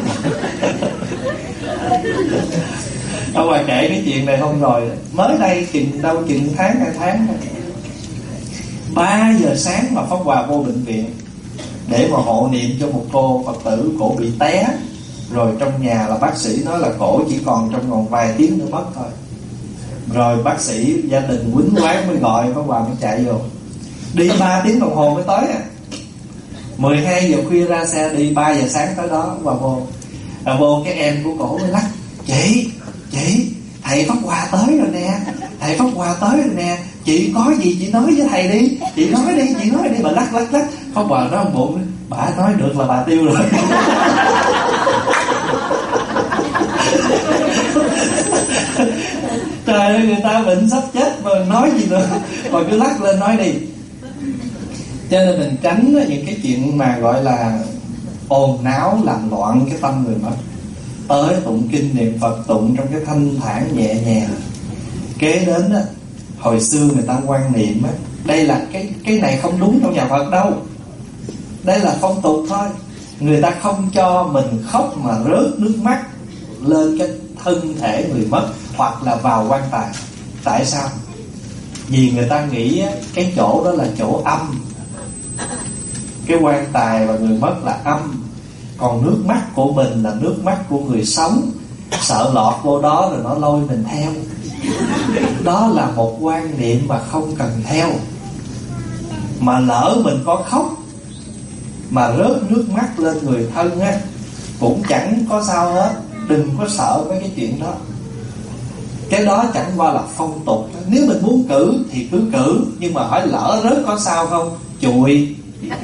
Ông bà kể cái chuyện này không rồi, mới đây chừng đâu chừng tháng hai tháng thôi. Ba giờ sáng mà Pháp Hòa vô bệnh viện để mà hộ niệm cho một cô Phật tử, cổ bị té. Rồi trong nhà là bác sĩ nói là cổ chỉ còn trong vòng vài tiếng nữa mất thôi. Rồi bác sĩ gia đình quýnh quán mới gọi Pháp Hòa mới chạy vô. Đi ba tiếng đồng hồ mới tới à. mười hai giờ khuya ra xe đi, ba giờ sáng tới đó và vô. Rồi vô cái em của cổ mới lắc: Chị, chị, thầy Pháp Hòa tới rồi nè, thầy Pháp Hòa tới rồi nè, chị có gì chị nói với thầy đi, chị nói đi, chị nói đi. Bà lắc lắc lắc, Pháp Hòa nói bụng: bà nói được là bà tiêu rồi. Trời ơi, người ta bệnh sắp chết mà nói gì nữa, còn cứ lắc lên nói đi. Cho nên mình tránh những cái chuyện mà gọi là ồn náo làm loạn cái tâm người mất. Tới tụng kinh niệm Phật, tụng trong cái thanh thản nhẹ nhàng. Kế đến á, hồi xưa người ta quan niệm á, đây là cái cái này không đúng trong nhà Phật đâu, đây là phong tục thôi. Người ta không cho mình khóc mà rớt nước mắt lên cái thân thể người mất hoặc là vào quan tài. Tại sao? Vì người ta nghĩ á, cái chỗ đó là chỗ âm, cái quan tài và người mất là âm, còn nước mắt của mình là nước mắt của người sống. Sợ lọt vô đó rồi nó lôi mình theo. Đó là một quan niệm mà không cần theo. Mà lỡ mình có khóc mà rớt nước mắt lên người thân á, cũng chẳng có sao hết. Đừng có sợ mấy cái chuyện đó. Cái đó chẳng qua là phong tục. Nếu mình muốn cử thì cứ cử, nhưng mà hỏi lỡ rớt có sao không? Chùi.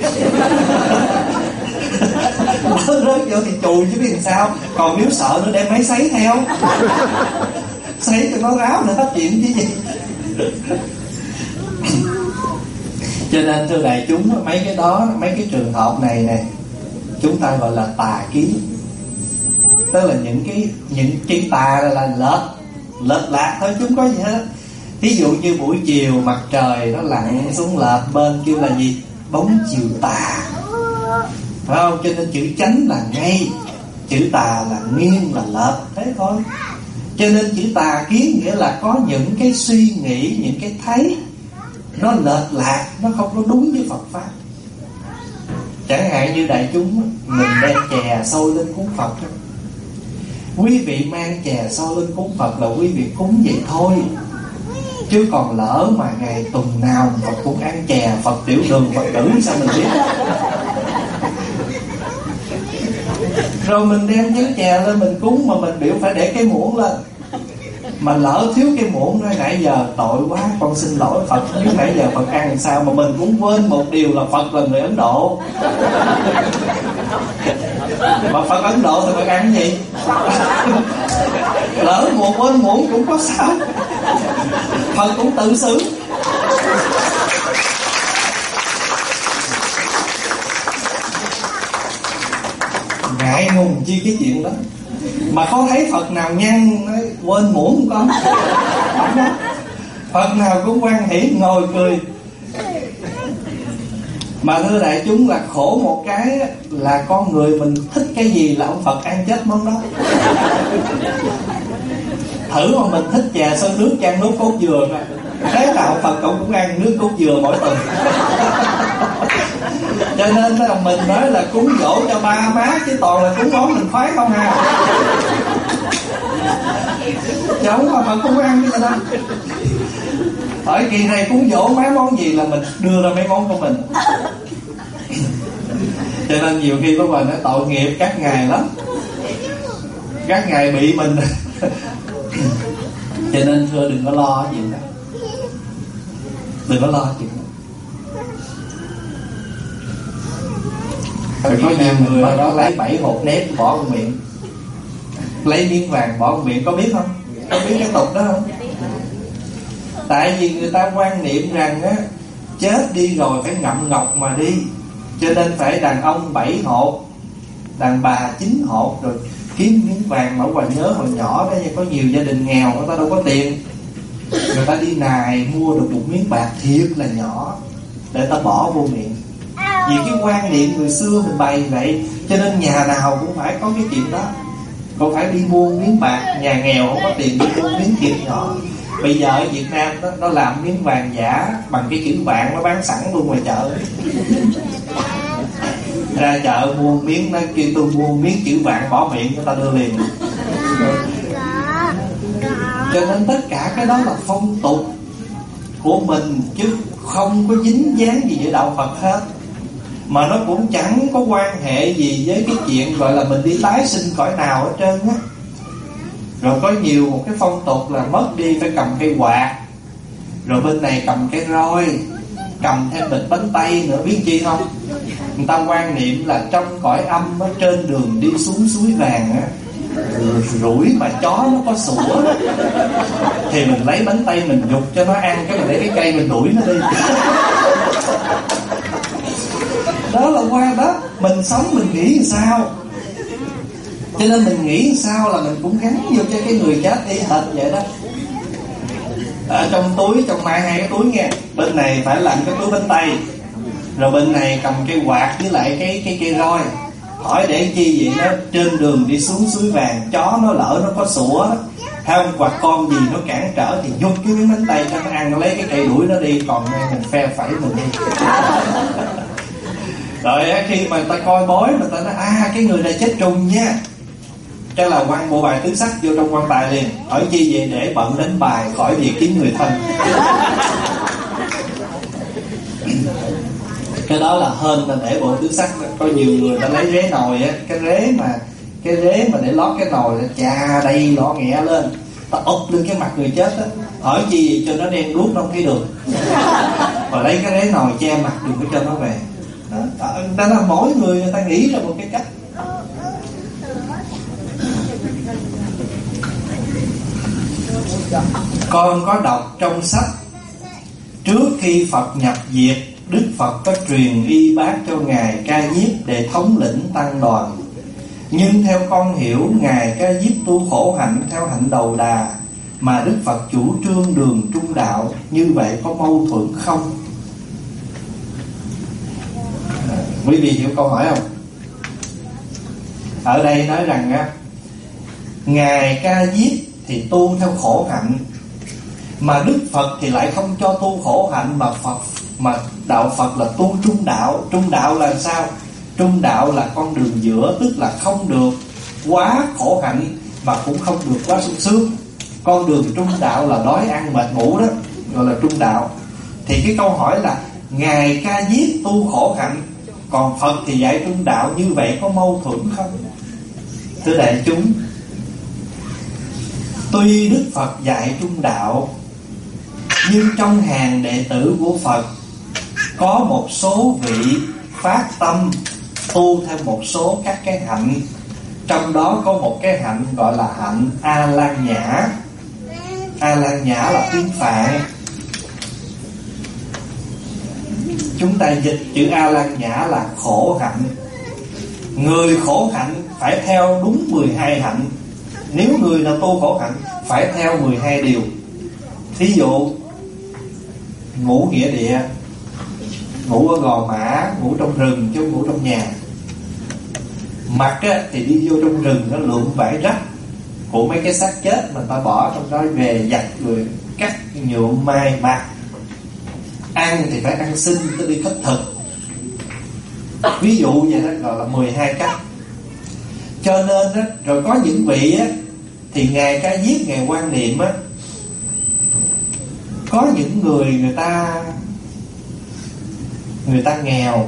Lỡ rớt vô thì chùi chứ biết làm sao. Còn nếu sợ nó đem máy sấy theo, sấy cho nó ráo nữa hết chuyện chứ gì. Cho nên thưa đại chúng, mấy cái đó, mấy cái trường hợp này này chúng ta gọi là tà kiến. Tức là những cái những cái tà là lệch lệch lạc thôi, chúng có gì hết. Ví dụ như buổi chiều mặt trời nó lặn xuống lệch bên kêu là gì? Bóng chiều tà, phải không? Cho nên chữ chánh là ngay, chữ tà là nghiêng, là lệch, thế thôi. Cho nên chữ tà kiến nghĩa là có những cái suy nghĩ, những cái thấy nó lệch lạc, nó không có đúng với Phật pháp. Chẳng hạn như đại chúng mình đem chè sôi lên cúng Phật, quý vị mang chè sôi lên cúng Phật là quý vị cúng vậy thôi. Chứ còn lỡ mà ngày tuần nào Phật cũng ăn chè, Phật tiểu đường, Phật tử sao mình biết. Rồi mình đem chén chè lên mình cúng mà mình biểu phải để cái muỗng lên. Mà lỡ thiếu cái muỗng nói nãy giờ tội quá, con xin lỗi Phật, không biết nãy giờ Phật ăn làm sao. Mà mình cũng quên một điều là Phật là người Ấn Độ. Mà Phật Ấn Độ thì Phật ăn cái gì? Lỡ một quên muỗng cũng có sao, Phật cũng tự xử. Ngại ngùng chi cái chuyện đó. Mà có thấy Phật nào nhăn nói, quên muỗng không con? Không đó. Phật nào cũng hoan hỷ ngồi cười. Mà thưa đại chúng, là khổ một cái là con người mình thích cái gì là ông Phật ăn chết món đó. Thử mà mình thích chè sôi nước chan nước cốt dừa nè, thế là ông Phật cậu cũng ăn nước cốt dừa mỗi tuần. Cho nên là mình nói là cúng dỗ cho ba má, chứ toàn là cúng món mình khoái không à. Chứ không mà Phật không ăn cái gì đâu. Ở kỳ này cúng dỗ mấy món gì là mình đưa ra mấy món của mình. Cho nên nhiều khi có mình nói tội nghiệp các ngài lắm, các ngài bị mình. Cho nên thưa đừng có lo cái gì đó, đừng có lo chuyện đó. Rồi có nhiều người ở đó lấy bảy hột nếp bỏ vào miệng, lấy miếng vàng bỏ vào miệng, có biết không? Có biết cái tục đó không? Tại vì người ta quan niệm rằng á, chết đi rồi phải ngậm ngọc mà đi, cho nên phải đàn ông bảy hột, đàn bà chín hột, rồi kiếm miếng vàng. Mà Hòa nhớ hồi nhỏ đó, có nhiều gia đình nghèo người ta đâu có tiền, người ta đi nài mua được một miếng bạc thiệt là nhỏ để ta bỏ vô miệng. Vì cái quan niệm người xưa mình bày vậy, cho nên nhà nào cũng phải có cái chuyện đó. Cô phải đi mua miếng bạc, nhà nghèo không có tiền đi mua miếng thiệt nhỏ. Bây giờ ở Việt Nam đó, nó làm miếng vàng giả bằng cái chữ vạn, nó bán sẵn luôn ngoài chợ. Ra chợ mua miếng, nó kêu tôi mua miếng chữ vạn bỏ miệng, người ta đưa liền. Cho nên tất cả cái đó là phong tục của mình, chứ không có dính dáng gì với đạo Phật hết. Mà nó cũng chẳng có quan hệ gì với cái chuyện gọi là mình đi tái sinh cõi nào hết trơn á. Rồi có nhiều một cái phong tục là mất đi phải cầm cây quạt, rồi bên này cầm cái roi, cầm thêm bịch bánh tay nữa, biết chi không? Người ta quan niệm là trong cõi âm á, trên đường đi xuống suối vàng á, rủi mà chó nó có sủa thì mình lấy bánh tay mình giục cho nó ăn, cái mình lấy cái cây mình đuổi nó đi. Đó là qua đó. Mình sống mình nghĩ làm sao, cho nên mình nghĩ sao là mình cũng gắn vô cho cái người chết y hệt vậy đó. Ở trong túi, trong mai hai cái túi nghe, bên này phải làm cái túi bánh tay, rồi bên này cầm cây quạt với lại cái cái cây roi. Hỏi để chi vậy đó? Trên đường đi xuống suối vàng, chó nó lỡ nó có sủa hay không, hoặc con gì nó cản trở thì nhúc cái miếng bánh tay cho nó ăn, nó lấy cái cây đuổi nó đi, còn mình phe phẩy mình đi. Rồi khi mà ta coi bói mà ta nói à cái người này chết trùng nha, cái là quăng bộ bài tứ sắc vô trong quan tài liền. Hỏi chi vậy? Để bận đánh bài khỏi việc kiếm người thân. Cái đó là hên là để bộ tứ sắc. Có nhiều người ta lấy rế nồi á, cái rế mà cái rế mà để lót cái nồi, chà đây lọ nghẹ lên, ta úp lên cái mặt người chết á. Hỏi chi vậy? Cho nó đen đuốc nó không thấy được. Và lấy cái rế nồi che mặt đừng có cho nó về. Đó, đó là mỗi người người ta nghĩ ra một cái cách. Con có đọc trong sách trước khi Phật nhập diệt, Đức Phật có truyền y bát cho Ngài Ca Diếp để thống lĩnh tăng đoàn. Nhưng theo con hiểu, Ngài Ca Diếp tu khổ hạnh theo hạnh đầu đà, mà Đức Phật chủ trương đường trung đạo, như vậy có mâu thuẫn không? À, quý vị hiểu câu hỏi không? Ở đây nói rằng á, Ngài Ca Diếp thì tu theo khổ hạnh, mà Đức Phật thì lại không cho tu khổ hạnh, mà Phật mà đạo Phật là tu trung đạo. Trung đạo là sao? Trung đạo là con đường giữa, tức là không được quá khổ hạnh mà cũng không được quá sung sướng. Con đường trung đạo là đói ăn mệt ngủ đó, gọi là trung đạo. Thì cái câu hỏi là Ngài Ca Diếp tu khổ hạnh, còn Phật thì dạy trung đạo, như vậy có mâu thuẫn không? Thưa đại chúng, tuy Đức Phật dạy trung đạo, nhưng trong hàng đệ tử của Phật có một số vị phát tâm tu theo một số các cái hạnh. Trong đó có một cái hạnh gọi là hạnh A Lan Nhã. A Lan Nhã là tiếng Phạn. Chúng ta dịch chữ A Lan Nhã là khổ hạnh. Người khổ hạnh phải theo đúng mười hai hạnh. Nếu người nào tu khổ hạnh phải theo mười hai điều. Thí dụ ngủ nghĩa địa, ngủ ở gò mã, ngủ trong rừng chứ không ngủ trong nhà. Mặc á, thì đi vô trong rừng nó lượm vải rách của mấy cái xác chết mình ta bỏ trong đó về giặt rồi cắt nhuộm mai mặc. Ăn thì phải ăn sinh, tới đi khất thực. Ví dụ vậy đó, gọi là mười hai cách. Cho nên đó, rồi có những vị á, thì Ngài Ca Diếp, Ngài quan niệm á, có những người người ta người ta nghèo.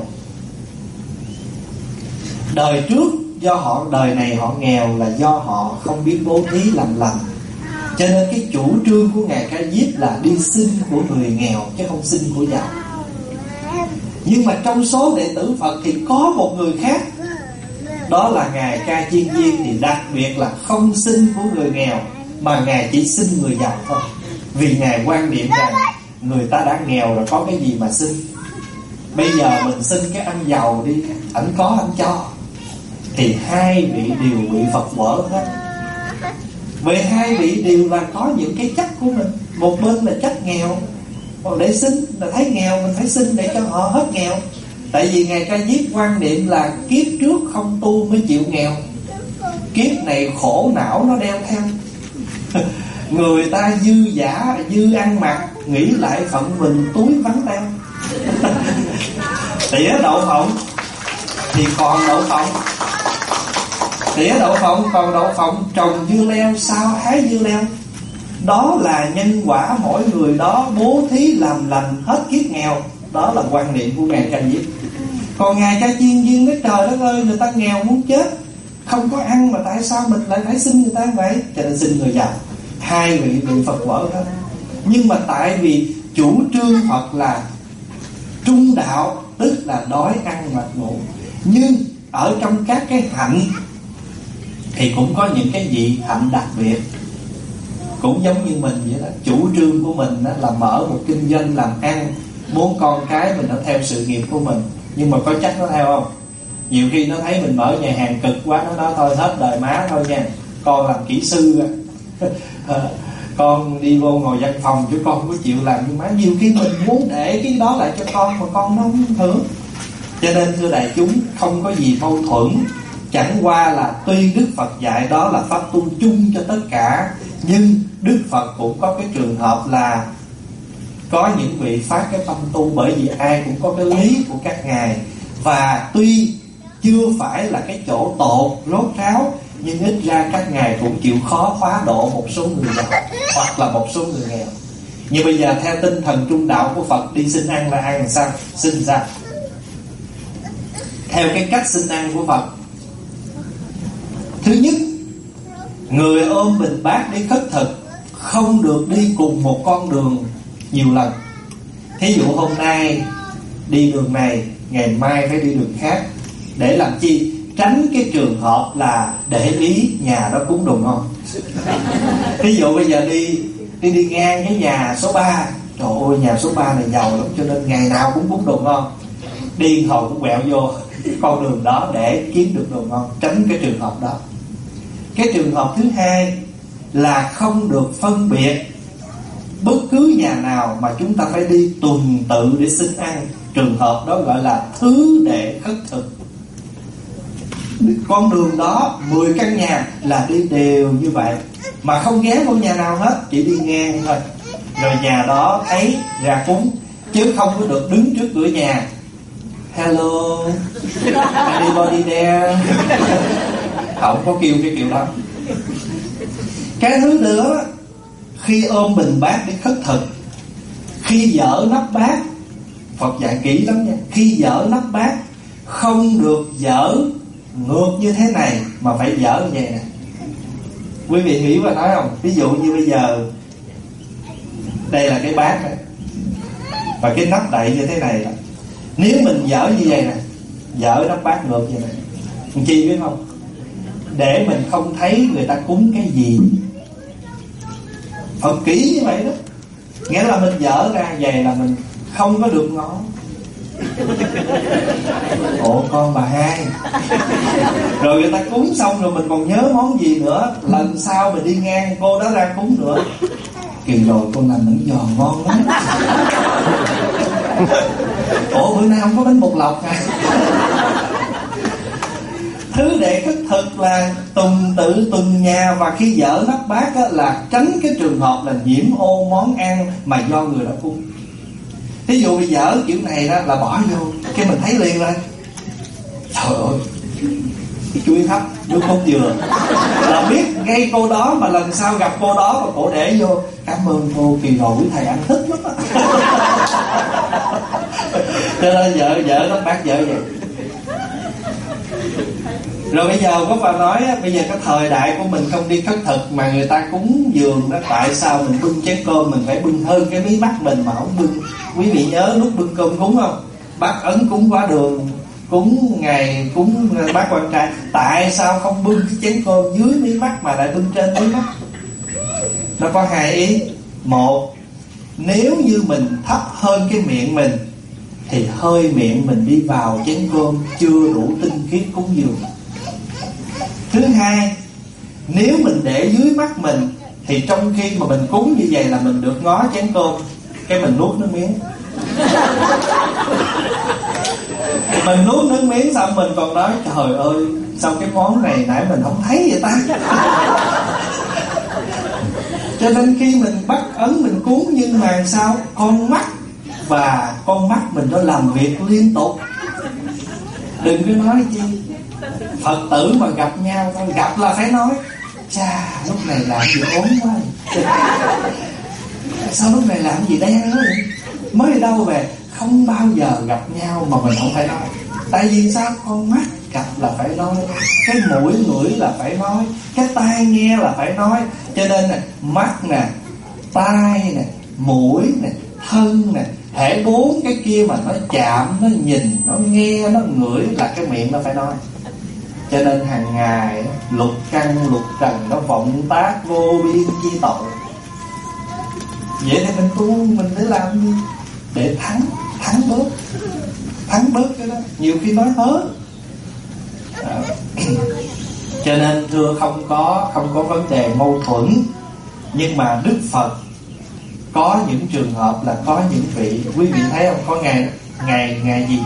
Đời trước do họ, đời này họ nghèo là do họ không biết bố thí làm lành. Cho nên cái chủ trương của Ngài Ca Diếp là đi xin của người nghèo chứ không xin của giàu. Nhưng mà trong số đệ tử Phật thì có một người khác, đó là Ngài Ca Chiên Viên, thì đặc biệt là không xin của người nghèo mà Ngài chỉ xin người giàu thôi. Vì Ngài quan niệm rằng người ta đã nghèo rồi có cái gì mà xin. Bây giờ mình xin cái anh giàu đi, ảnh có anh cho. Thì hai vị đều bị Phật vỡ hết. Vì hai vị đều là có những cái chất của mình. Một bên là chất nghèo, còn để xin là thấy nghèo mình phải xin để cho họ hết nghèo. Tại vì Ngài Ca Diếp quan niệm là kiếp trước không tu mới chịu nghèo, kiếp này khổ não nó đeo theo. Người ta dư giả, dư ăn mặc, nghĩ lại phận mình túi vắng teo. Tỉa đậu phộng thì còn đậu phộng, tỉa đậu phộng còn đậu phộng, trồng dưa leo sao hái dưa leo. Đó là nhân quả, mỗi người đó bố thí làm lành hết kiếp nghèo. Đó là quan niệm của Ngài Ca Diếp. Còn Ngài Ca Chiên Viên nói trời đất ơi, người ta nghèo muốn chết, không có ăn mà tại sao mình lại phải xin người ta vậy? Cho nên xin người giàu. Hai vị bị Phật vỡ hết. Nhưng mà tại vì chủ trương Phật là trung đạo, tức là đói ăn mặc ngủ. Nhưng ở trong các cái hạnh thì cũng có những cái vị hạnh đặc biệt, cũng giống như mình vậy đó. Chủ trương của mình đó là mở một kinh doanh làm ăn, muốn con cái mình nó theo sự nghiệp của mình. Nhưng mà có chắc nó theo không? Nhiều khi nó thấy mình mở nhà hàng cực quá, nó nói thôi hết đời má thôi nha, con làm kỹ sư con đi vô ngồi văn phòng chứ con không có chịu làm như má. Nhiều khi mình muốn để cái đó lại cho con mà con nó không hưởng. Cho nên thưa đại chúng, không có gì mâu thuẫn. Chẳng qua là tuy Đức Phật dạy đó là pháp tu chung cho tất cả, nhưng Đức Phật cũng có cái trường hợp là có những vị phát cái tâm tu, bởi vì ai cũng có cái lý của các ngài. Và tuy chưa phải là cái chỗ tột rốt ráo, nhưng ít ra các ngài cũng chịu khó hóa độ một số người giàu hoặc là một số người nghèo. Nhưng bây giờ theo tinh thần trung đạo của Phật, đi xin ăn là ăn làm sao? Xin sao? Theo cái cách xin ăn của Phật, thứ nhất, người ôm bình bát đi khất thực không được đi cùng một con đường nhiều lần. Thí dụ hôm nay đi đường này, ngày mai phải đi đường khác. Để làm chi? Tránh cái trường hợp là để ý nhà đó cúng đùng không. Thí dụ bây giờ đi đi đi ngang cái nhà số ba, trời ơi nhà số ba này giàu lắm cho nên ngày nào cũng cúng đùng không. Đi hồi cũng quẹo vô con đường đó để kiếm được đồ ngon. Tránh cái trường hợp đó. Cái trường hợp thứ hai là không được phân biệt bất cứ nhà nào mà chúng ta phải đi tuần tự để xin ăn. Trường hợp đó gọi là thứ đệ khất thực. Con đường đó mười căn nhà là đi đều như vậy, mà không ghé vô nhà nào hết, chỉ đi ngang thôi. Rồi nhà đó thấy ra cúng, chứ không có được đứng trước cửa nhà hello anybody there. Không có kêu cái kiểu đó. Cái thứ nữa, khi ôm bình bát đi khất thực, khi dở nắp bát, Phật dạy kỹ lắm nha. Khi dở nắp bát không được dở ngược như thế này, mà phải dở như vậy nè. Quý vị hiểu và nói không? Ví dụ như bây giờ đây là cái bát này, và cái nắp đậy như thế này đó. Nếu mình dở như vậy nè, dở nắp bát ngược như này, mình chi biết không? Để mình không thấy người ta cúng cái gì. Phật kỹ như vậy đó. Nghĩa là mình dở ra vậy là mình không có được ngó. Ủa con bà hai, rồi người ta cúng xong rồi mình còn nhớ món gì nữa, lần sau mình đi ngang cô đó ra cúng nữa, kỳ rồi con làm bánh giò ngon lắm. Ủa bữa nay không có bánh bột lọc à? Thứ đệ khất thực là tuần tự tuần nhà, và khi dở nắp bát á, là tránh cái trường hợp là nhiễm ô món ăn mà do người đó cúng. Thí dụ bây dở kiểu này đó là bỏ vô, cái mình thấy liền rồi, trời ơi chuối thấp nước cốt dừa, là biết ngay cô đó, mà lần sau gặp cô đó mà cổ để vô cảm ơn cô, kỳ rồi quý thầy ăn thích lắm á. Cho nên vợ vợ nó bác vợ vậy. Rồi bây giờ có bà nói bây giờ cái thời đại của mình không đi khất thực mà người ta cúng dường đó, tại sao mình bưng chén cơm mình phải bưng hơn cái mí mắt mình mà không bưng? Quý vị nhớ lúc bưng cơm cúng không? Bác Ấn cúng quả đường, cúng ngày cúng bác quan trai, tại sao không bưng cái chén cơm dưới mí mắt mà lại bưng trên mí mắt? Nó có hai ý. Một, nếu như mình thấp hơn cái miệng mình thì hơi miệng mình đi vào chén cơm chưa đủ tinh khiết cúng dường. Thứ hai, nếu mình để dưới mắt mình thì trong khi mà mình cúng như vậy là mình được ngó chén cơm, cái mình nuốt nước miếng. Mình nuốt nước miếng xong mình còn nói trời ơi sao cái món này nãy mình không thấy vậy ta. Cho nên khi mình bắt ấn mình cúng, nhưng mà sao con mắt và con mắt mình nó làm việc liên tục. Đừng có nói chi Phật tử mà gặp nhau thôi, gặp là phải nói chà lúc này làm gì ốm quá, sao lúc này làm gì đen quá vậy, mới đâu về. Không bao giờ gặp nhau mà mình không phải nói. Tại vì sao? Con mắt gặp là phải nói, cái mũi ngửi là phải nói, cái tai nghe là phải nói. Cho nên nè, mắt nè, tai nè, mũi nè, thân nè, hễ bốn cái kia mà nó chạm, nó nhìn, nó nghe, nó ngửi là cái miệng nó phải nói. Cho nên hàng ngày lục căn lục trần nó vọng tác vô biên chi tội. Vậy thì mình tu mình để làm gì? Để thắng, thắng bớt, thắng bớt cái đó. Nhiều khi nói hớ. Cho nên thưa, không có không có vấn đề mâu thuẫn. Nhưng mà Đức Phật có những trường hợp là có những vị, quý vị thấy không, có ngày ngày ngày gì?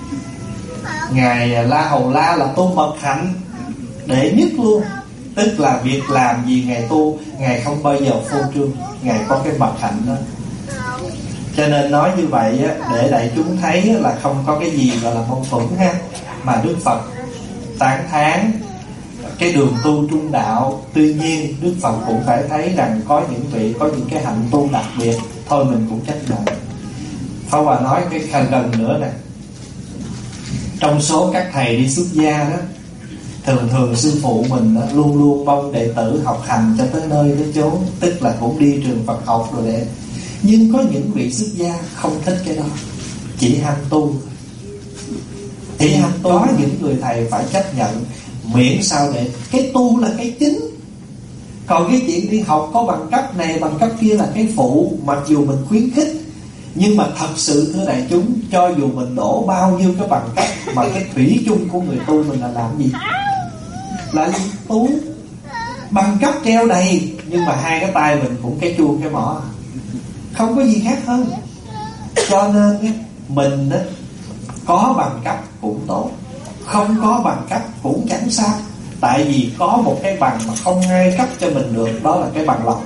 Ngài La Hầu La là tu mật hạnh đệ nhất luôn. Tức là việc làm gì Ngài tu, Ngài không bao giờ phô trương, Ngài có cái mật hạnh đó. Cho nên nói như vậy á, để đại chúng thấy là không có cái gì gọi là mâu thuẫn ha. Mà Đức Phật tán thán cái đường tu trung đạo. Tuy nhiên Đức Phật cũng phải thấy rằng có những vị có những cái hạnh tu đặc biệt. Thôi mình cũng chấp nhận. Pháp Hòa nói cái khăn gần nữa nè. Trong số các thầy đi xuất gia đó, thường thường sư phụ mình đó, luôn luôn mong đệ tử học hành cho tới nơi tới chốn, tức là cũng đi trường Phật học rồi để. Nhưng có những vị xuất gia không thích cái đó, chỉ ham tu. Thì ham tu, có những người thầy phải chấp nhận, miễn sao để cái tu là cái chính. Còn cái chuyện đi học có bằng cấp này bằng cấp kia là cái phụ. Mặc dù mình khuyến khích, nhưng mà thật sự thưa đại chúng, cho dù mình đổ bao nhiêu cái bằng cấp, mà cái thủy chung của người tu mình là làm gì? Là gì? Tu. Bằng cấp treo đầy, nhưng mà hai cái tay mình cũng cái chuông cái mỏ, không có gì khác hơn. Cho nên mình đó, có bằng cấp cũng tốt, không có bằng cấp cũng chẳng sao. Tại vì có một cái bằng mà không ai cấp cho mình được, đó là cái bằng lòng.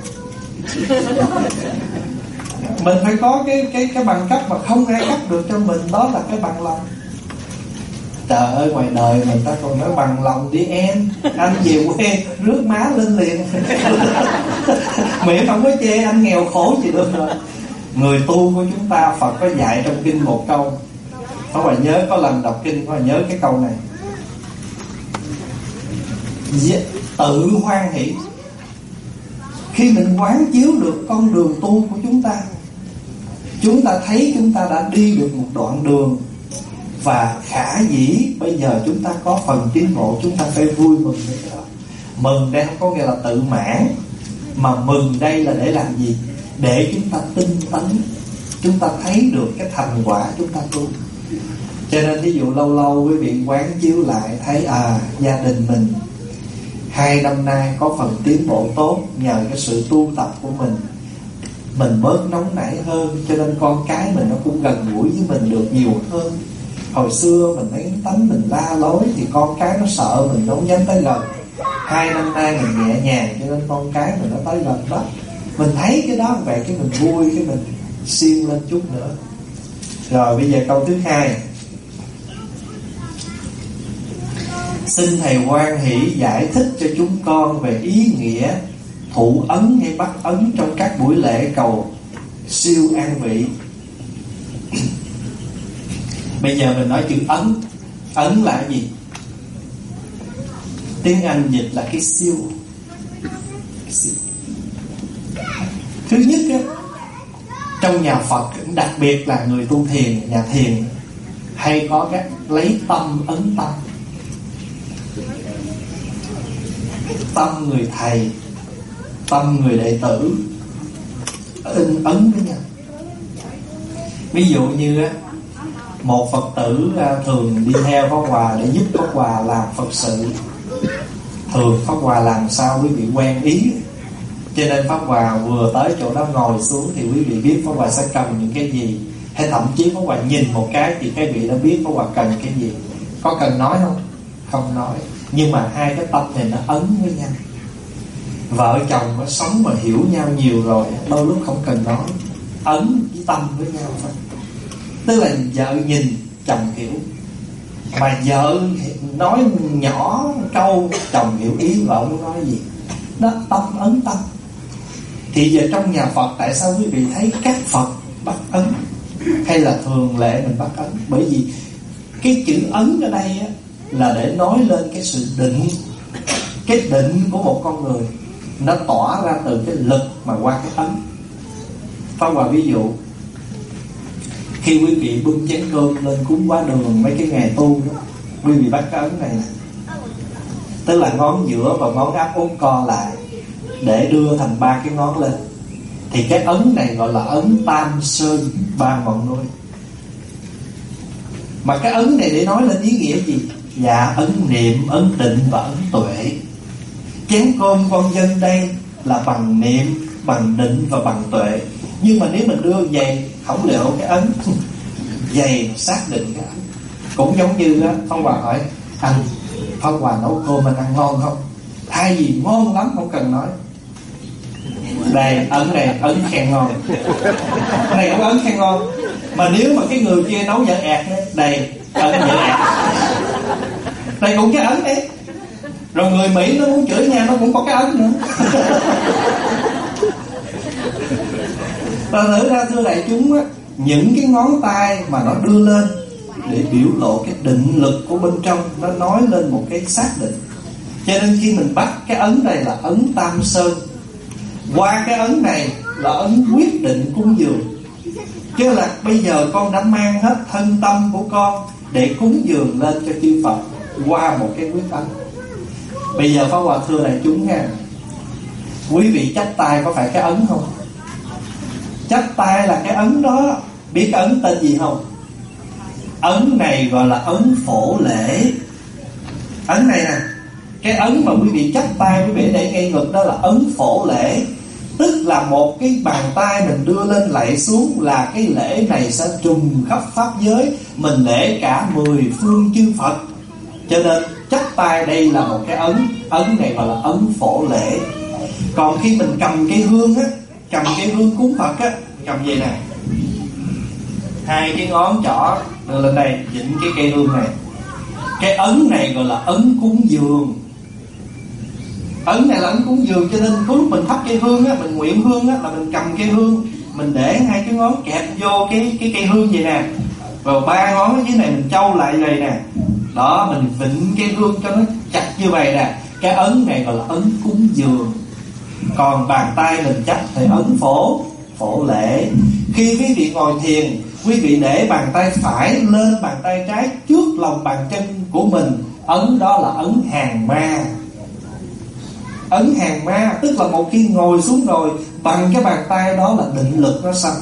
Mình phải có cái cái cái bằng cấp mà không ai cấp được cho mình, đó là cái bằng lòng. Trời ơi, ngoài đời mình ta còn nói bằng lòng đi em, anh về quê rước má lên liền. Miễn không có chê anh nghèo khổ gì được rồi. Người tu của chúng ta, Phật có dạy trong kinh một câu. Các bạn nhớ, có lần đọc kinh các bạn nhớ cái câu này: tự hoan hỷ. Khi mình quán chiếu được con đường tu của chúng ta, chúng ta thấy chúng ta đã đi được một đoạn đường, và khả dĩ bây giờ chúng ta có phần tiến bộ, chúng ta phải vui mừng với cái đó. Mừng đây không có nghĩa là tự mãn, mà mừng đây là để làm gì? Để chúng ta tinh tấn, chúng ta thấy được cái thành quả chúng ta tu. Cho nên ví dụ lâu lâu quý vị quán chiếu lại thấy à, gia đình mình hai năm nay có phần tiến bộ tốt nhờ cái sự tu tập của mình. Mình bớt nóng nảy hơn, cho nên con cái mình nó cũng gần gũi với mình được nhiều hơn. Hồi xưa mình thấy tánh mình la lối thì con cái nó sợ mình, nó không dám tới gần. Hai năm nay mình nhẹ nhàng, cho nên con cái mình nó tới gần đó. Mình thấy cái đó vậy, cái mình vui, cái mình siêng lên chút nữa. Rồi bây giờ câu thứ hai: xin thầy hoan hỷ giải thích cho chúng con về ý nghĩa thụ ấn hay bắt ấn trong các buổi lễ cầu siêu an vị. Bây giờ mình nói chữ ấn. Ấn là gì? Tiếng Anh dịch là cái siêu. Thứ nhất á, trong nhà Phật, đặc biệt là người tu thiền, nhà thiền hay có cái lấy tâm ấn tâm. Tâm người thầy, tâm người đệ tử in ấn với nhau. Ví dụ như một Phật tử thường đi theo Pháp Hòa để giúp Pháp Hòa làm Phật sự. Thường Pháp Hòa làm sao quý vị quen ý, cho nên Pháp Hòa vừa tới chỗ đó ngồi xuống thì quý vị biết Pháp Hòa sẽ cần những cái gì, hay thậm chí Pháp Hòa nhìn một cái thì các vị đã biết Pháp Hòa cần cái gì. Có cần nói không? Không nói. Nhưng mà hai cái tâm này nó ấn với nhau. Vợ chồng nó sống mà hiểu nhau nhiều rồi, đôi lúc không cần nói, ấn với tâm với nhau thôi. Tức là vợ nhìn chồng hiểu, mà vợ nói nhỏ câu chồng hiểu ý vợ muốn nói gì. Đó, tâm ấn tâm. Thì giờ trong nhà Phật tại sao quý vị thấy các Phật bắt ấn hay là thường lệ mình bắt ấn? Bởi vì cái chữ ấn ở đây á, là để nói lên cái sự định. Cái định của một con người nó tỏa ra từ cái lực mà qua cái ấn. Pháp Hòa ví dụ, khi quý vị bưng chén cơm lên cúng quá đường mấy cái ngày tu đó, quý vị bắt cái ấn này nè. tức là ngón giữa và ngón áp út co lại để đưa thành ba cái ngón lên. Thì cái ấn này gọi là ấn Tam Sơn ba ngọn núi. Mà cái ấn này để nói lên ý nghĩa gì? Dạ, ấn niệm, ấn định và ấn tuệ. Chén cơm con dân đây là bằng niệm, bằng định và bằng tuệ. Nhưng mà nếu mình đưa giày khổng lồ cái ấn giày xác định cái ấn. Cũng giống như á, Phong Hòa hỏi anh, Phong Hòa nấu cơm anh ăn ngon không? Thay vì ngon lắm không cần nói. Đây, ấn này, ấn khen ngon. Cái này cũng ấn khen ngon. Mà nếu mà cái người kia nấu dở ẹt đấy, đây, ấn dở ẹt. Đây cũng cái ấn đấy. Rồi người Mỹ nó muốn chửi nhau nó cũng có cái ấn nữa. Và thử ra thưa đại chúng á, những cái ngón tay mà nó đưa lên để biểu lộ cái định lực của bên trong, nó nói lên một cái xác định. Cho nên khi mình bắt cái ấn này là ấn Tam Sơn, qua cái ấn này là ấn quyết định cúng dường. Chứ là bây giờ con đã mang hết thân tâm của con để cúng dường lên cho chư Phật qua một cái quyết ấn. Bây giờ Pháp Hòa thưa đại chúng nha, quý vị chắp tay có phải cái ấn không? Chắp tay là cái ấn đó. Biết cái ấn tên gì không? Ấn này gọi là ấn phổ lễ. Ấn này nè, cái ấn mà quý vị chắp tay quý vị để ngay ngực đó là ấn phổ lễ. Tức là một cái bàn tay mình đưa lên lạy xuống là cái lễ này sẽ trùm khắp pháp giới, mình lễ cả mười phương chư Phật. Cho nên chắp tay đây là một cái ấn. Ấn này gọi là ấn phổ lễ. Còn khi mình cầm cây hương á, cầm cây hương cúng Phật á, cầm vậy nè, hai cái ngón trỏ đưa lên đây dính cái cây hương này. Cái ấn này gọi là ấn cúng dường. Ấn này là ấn cúng dường. Cho nên có lúc mình thắp cây hương á, mình nguyện hương á, là mình cầm cây hương, mình để hai cái ngón kẹp vô cái cái cây hương vậy nè, rồi ba ngón ở dưới này mình châu lại vậy nè. Đó, mình vịnh cây hương cho nó chặt như vậy nè. Cái ấn này gọi là ấn cúng dường. Còn bàn tay mình chắp thì ấn phổ, phổ lễ. Khi quý vị ngồi thiền, quý vị để bàn tay phải lên bàn tay trái trước lòng bàn chân của mình. Ấn đó là ấn hàng ma. Ấn hàng ma tức là một khi ngồi xuống rồi, bằng cái bàn tay đó là định lực nó sanh.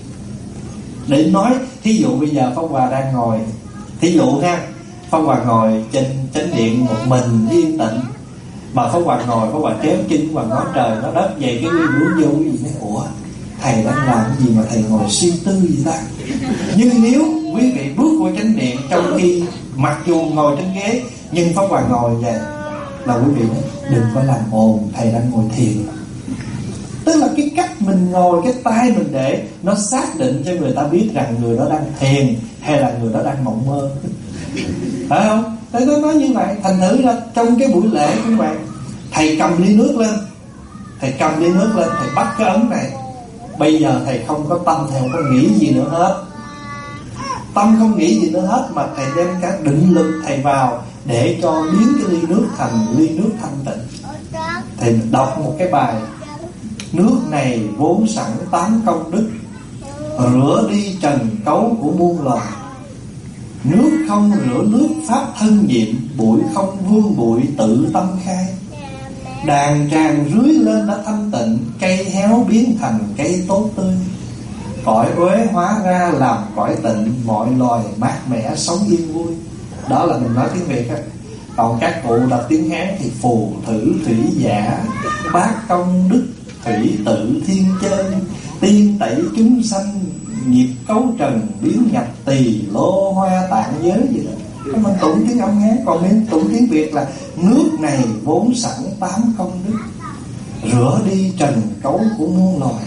Để nói, thí dụ bây giờ Pháp Hòa đang ngồi, thí dụ ha, Pháp Hòa ngồi trên chánh điện một mình yên tĩnh, mà Pháp Hòa ngồi, Pháp Hòa kéo chân Pháp Hòa ngó trời nó đất vậy, cái quý vị bước vô quý vị nói ủa thầy đang làm cái gì mà thầy ngồi suy tư gì ta. Nhưng nếu quý vị bước qua chánh điện trong khi mặc dù ngồi trên ghế, nhưng Pháp Hòa ngồi vậy là quý vị nói đừng có làm ồn, thầy đang ngồi thiền. Tức là cái cách mình ngồi, cái tay mình để nó xác định cho người ta biết rằng người đó đang thiền hay là người đó đang mộng mơ. Phải không? Thế nó nói như vậy. Thành thử ra trong cái buổi lễ của các bạn, thầy cầm ly nước lên, thầy cầm ly nước lên, thầy bắt cái ấn này. Bây giờ thầy không có tâm, thầy không có nghĩ gì nữa hết. Tâm không nghĩ gì nữa hết, mà thầy đem cả định lực thầy vào để cho biến cái ly nước thành ly nước thanh tịnh. Thầy đọc một cái bài: nước này vốn sẵn tám công đức, rửa đi trần cấu của muôn loài. Nước không rửa nước pháp thân nhiệm, bụi không vương bụi tự tâm khai. Đàn tràng rưới lên đã thanh tịnh, cây héo biến thành cây tốt tươi. Cõi uế hóa ra làm cõi tịnh, mọi loài mát mẻ sống yên vui. Đó là mình nói tiếng Việt á. Còn các cụ đọc tiếng Hán thì phù thử thủy giả, bát công đức thủy tự thiên chơi, tiên tẩy chúng sanh nghiệp cấu trần, biến nhập tỳ lô hoa tạng giới gì đó. Cái mình tụng tiếng âm Hán. Còn mình tụng tiếng Việt là nước này vốn sẵn tám công đức, rửa đi trần cấu của muôn loài.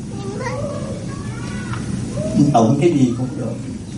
Tụng cái gì cũng được.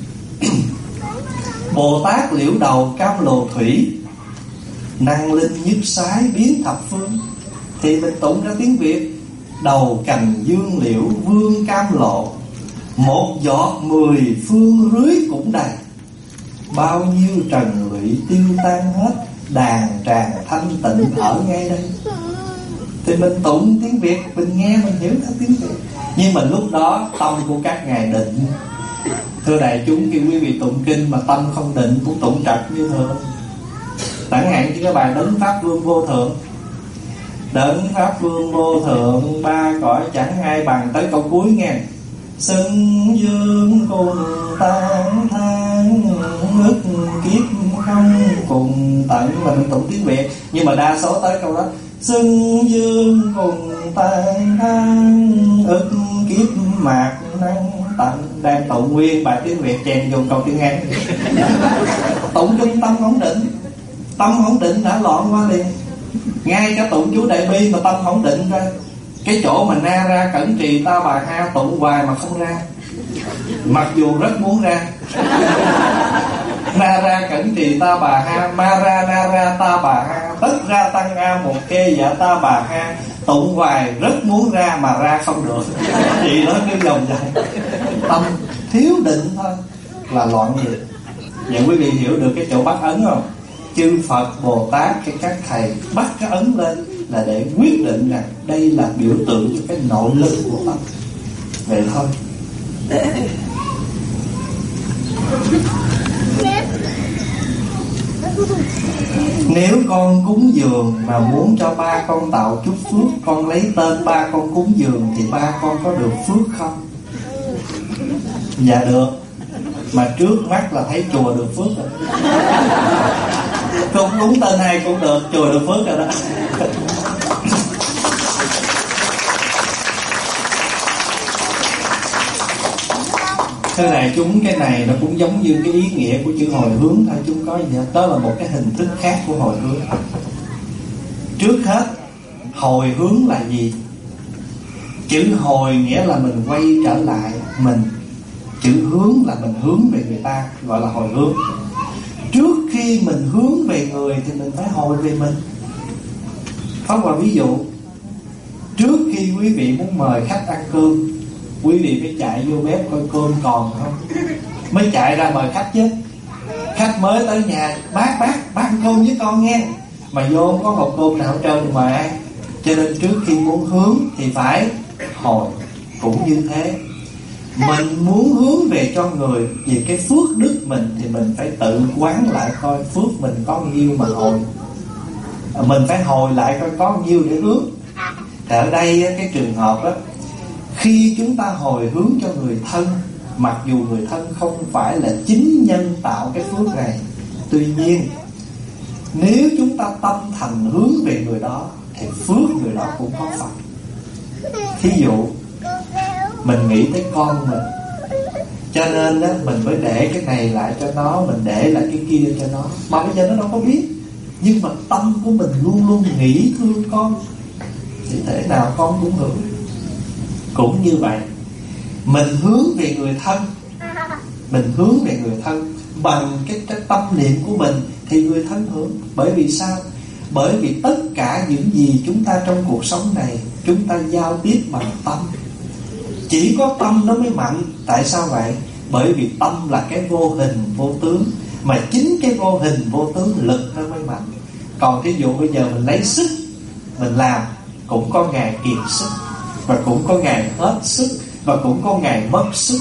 Bồ Tát liễu đầu cam lồ thủy, năng linh nhất sái biến thập phương. Thì mình tụng ra tiếng Việt: đầu cành dương liễu vương cam lộ, một giọt mười phương rưới cũng đầy. Bao nhiêu trần lụy tiêu tan hết, đàn tràng thanh tịnh ở ngay đây. Thì mình tụng tiếng Việt, mình nghe mình hiểu theo tiếng Việt. Nhưng mà lúc đó tâm của các ngài định. Thưa đại chúng, khi quý vị tụng kinh mà tâm không định cũng tụng trật như thường. Chẳng hạn như cái bài Đấng Pháp Vương Vô Thượng. Đấng Pháp Vương Vô Thượng, ba cõi chẳng ai bằng, tới câu cuối nghe. Xưng dương cùng tán thán, ức kiếp không cùng tận, là mình tụng tiếng Việt. Nhưng mà đa số tới câu đó. Xưng dương cùng tán thán, ức kiếp mạc năng tận. Đang tụng nguyên bài tiếng Việt chèn vô câu tiếng Anh. Tụng trung tâm không định. Tâm không định đã loạn qua liền. Ngay cả tụng chú Đại Bi mà tâm không định ra, cái chỗ mà na ra cẩn trì ta bà ha tụng hoài mà không ra, mặc dù rất muốn ra. Na ra cẩn trì ta bà ha, ma ra na ra ta bà ha, tất ra tăng a một kê dạ ta bà ha, tụng hoài rất muốn ra mà ra không được. Thì nó cứ vòng vòng. Tâm thiếu định thôi là loạn gì. Vậy quý vị hiểu được cái chỗ bắt ấn không? Chư Phật, Bồ Tát hay các thầy bắt cái ấn lên là để quyết định rằng đây là biểu tượng cho cái nội lực của tâm. Vậy thôi. Nếu con cúng dường mà muốn cho ba con tạo chút phước, con lấy tên ba con cúng dường thì ba con có được phước không? Dạ được. Mà trước mắt là thấy chùa được phước rồi. Không đúng tên ai cũng được, chùa được phước rồi đó. Thế này chúng, cái này nó cũng giống như cái ý nghĩa của chữ hồi hướng thôi. Chúng có gì đó, đó là một cái hình thức khác của hồi hướng. Trước hết, hồi hướng là gì? Chữ hồi nghĩa là mình quay trở lại mình. Chữ hướng là mình hướng về người ta, gọi là hồi hướng. Trước khi mình hướng về người thì mình phải hồi về mình. Pháp Hòa ví dụ, trước khi quý vị muốn mời khách ăn cơm, quý vị phải chạy vô bếp coi cơm còn không, mới chạy ra mời khách chứ. Khách mới tới nhà, bác bác bác ăn cơm với con nghe, mà vô không có hộp cơm nào hết trơn mà ăn. Cho nên trước khi muốn hướng thì phải hồi. Cũng như thế, mình muốn hướng về cho người về cái phước đức mình thì mình phải tự quán lại coi phước mình có nhiêu mà hồi. Mình phải hồi lại coi có nhiêu để hướng. Thì ở đây cái trường hợp đó, khi chúng ta hồi hướng cho người thân, mặc dù người thân không phải là chính nhân tạo cái phước này, tuy nhiên nếu chúng ta tâm thành hướng về người đó thì phước người đó cũng có phần. Thí dụ mình nghĩ tới con mình, cho nên đó, mình mới để cái này lại cho nó, mình để lại cái kia cho nó. Mà bây giờ nó đâu có biết, nhưng mà tâm của mình luôn luôn nghĩ thương con, thì thế nào con cũng hưởng. Cũng như vậy, mình hướng về người thân, mình hướng về người thân bằng cái, cái tâm niệm của mình thì người thân hưởng. Bởi vì sao? Bởi vì tất cả những gì chúng ta trong cuộc sống này, chúng ta giao tiếp bằng tâm. Chỉ có tâm nó mới mạnh. Tại sao vậy? Bởi vì tâm là cái vô hình vô tướng, mà chính cái vô hình vô tướng lực nó mới mạnh. Còn thí dụ bây giờ mình lấy sức mình làm, cũng có ngày kiệt sức, và cũng có ngày hết sức, và cũng có ngày mất sức.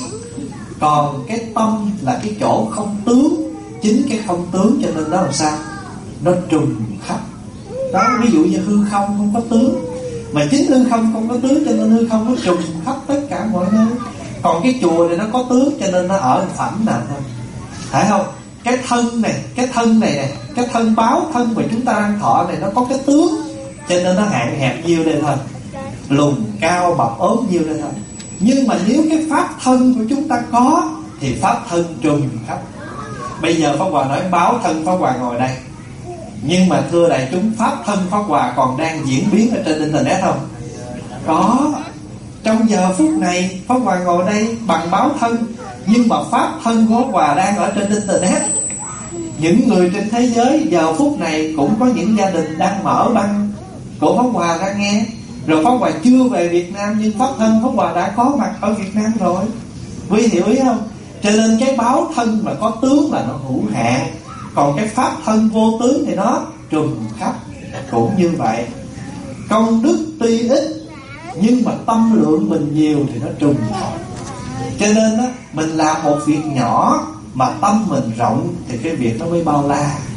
Còn cái tâm là cái chỗ không tướng, chính cái không tướng cho nên nó làm sao? Nó trùng khắp. Đó, ví dụ như hư không không có tướng, mà chính hư không không có tướng cho nên hư không nó trùng khắp tất cả mọi nơi. Còn cái chùa này nó có tướng cho nên nó ở phẩm nào thôi. Phải không? Cái thân này, cái thân này này, cái thân báo thân mà chúng ta đang thọ này, nó có cái tướng cho nên nó hạn hẹp nhiêu đây thôi, lùn cao mập ốm nhiêu đây thôi. Nhưng mà nếu cái pháp thân của chúng ta có thì pháp thân trùng khắp. Bây giờ Pháp Hòa nói báo thân Pháp Hòa ngồi đây, nhưng mà thưa đại chúng, pháp thân Pháp Hòa còn đang diễn biến ở trên internet không? Có. Trong giờ phút này Pháp Hòa ngồi đây bằng báo thân, nhưng mà pháp thân của Pháp Hòa đang ở trên internet. Những người trên thế giới giờ phút này cũng có những gia đình đang mở băng của Pháp Hòa ra nghe. Rồi Pháp Hòa chưa về Việt Nam, nhưng pháp thân Pháp Hòa đã có mặt ở Việt Nam rồi. Quý hiểu ý không? Cho nên cái báo thân mà có tướng là nó hữu hạn, còn cái pháp thân vô tướng thì nó trùng khắp. Cũng như vậy, công đức tuy ít nhưng mà tâm lượng mình nhiều thì nó trùng khắp. Cho nên đó, mình làm một việc nhỏ mà tâm mình rộng thì cái việc nó mới bao la.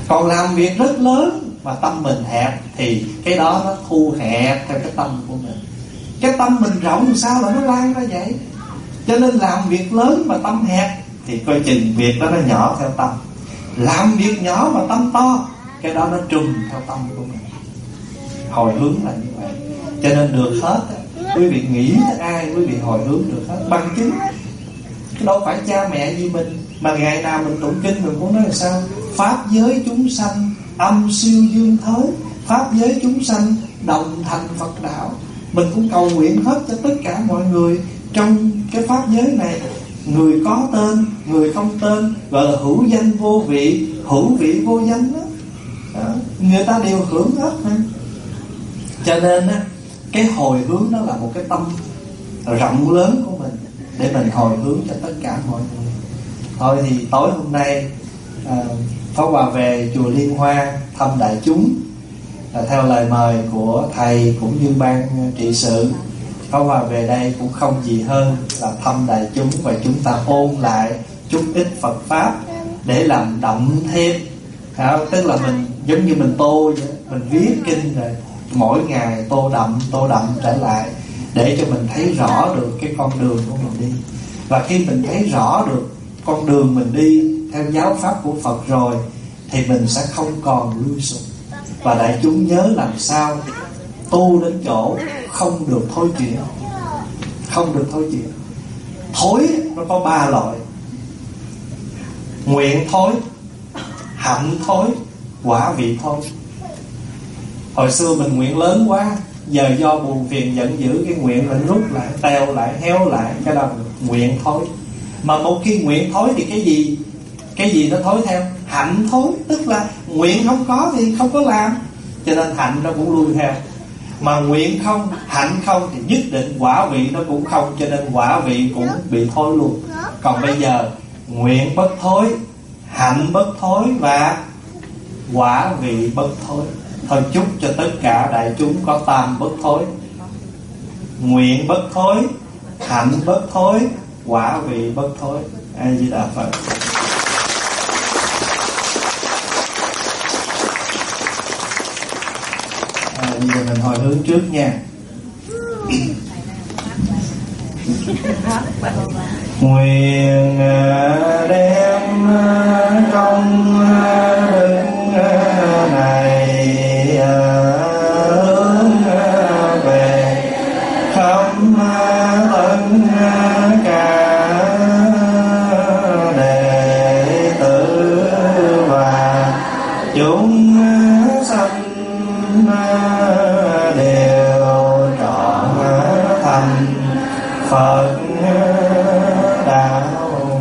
Còn làm việc rất lớn mà tâm mình hẹp thì cái đó nó thu hẹp theo cái tâm của mình. Cái tâm mình rộng sao là nó lan ra vậy? Cho nên làm việc lớn mà tâm hẹp thì coi chừng việc đó nó nhỏ theo tâm. Làm việc nhỏ mà tâm to, cái đó nó trùm theo tâm của mình. Hồi hướng là như vậy. Cho nên được hết. Quý vị nghĩ tới ai quý vị hồi hướng được hết. Bằng chứng đâu phải cha mẹ gì mình, mà ngày nào mình tụng kinh mình cũng nói là sao? Pháp giới chúng sanh âm siêu dương thới, pháp giới chúng sanh đồng thành Phật đạo. Mình cũng cầu nguyện hết cho tất cả mọi người trong cái pháp giới này, người có tên, người không tên, gọi là hữu danh vô vị, hữu vị vô danh đó. Đó, người ta đều hưởng hết ha. Cho nên á, cái hồi hướng đó là một cái tâm rộng lớn của mình để mình hồi hướng cho tất cả mọi người. Thôi thì tối hôm nay à, Pháp Hòa về chùa Liên Hoa thăm đại chúng à, theo lời mời của thầy cũng như ban trị sự. Pháp Hòa về đây cũng không gì hơn là thăm đại chúng và chúng ta ôn lại chút ít Phật pháp để làm đậm thêm. À, tức là mình giống như mình tô vậy, mình viết kinh rồi mỗi ngày tô đậm tô đậm trở lại để cho mình thấy rõ được cái con đường của mình đi. Và khi mình thấy rõ được con đường mình đi theo giáo pháp của Phật rồi thì mình sẽ không còn lưu sụp. Và đại chúng nhớ làm sao tu đến chỗ không được thối chuyển. Không được thối chuyển. Thối nó có ba loại: nguyện thối, hạnh thối, quả vị thối. Hồi xưa mình nguyện lớn quá, giờ do buồn phiền giận dữ cái nguyện lại rút lại, teo lại, héo lại, cái đó nguyện thối. Mà một khi nguyện thối thì cái gì Cái gì nó thối theo? Hạnh thối. Tức là nguyện không có thì không có làm, cho nên hạnh nó cũng lui theo. Mà nguyện không, hạnh không thì nhất định quả vị nó cũng không, cho nên quả vị cũng bị thối luôn. Còn bây giờ nguyện bất thối, hạnh bất thối và quả vị bất thối. Thôi chúc cho tất cả đại chúng có tam bất thối: nguyện bất thối, hạnh bất thối, quả vị bất thối. A Di Đà Phật. À, bây giờ mình hồi hướng trước nha. Nguyện đem công đức này hướng về khắp tất cả đệ tử và chúng sanh đều trọn thành Phật đạo.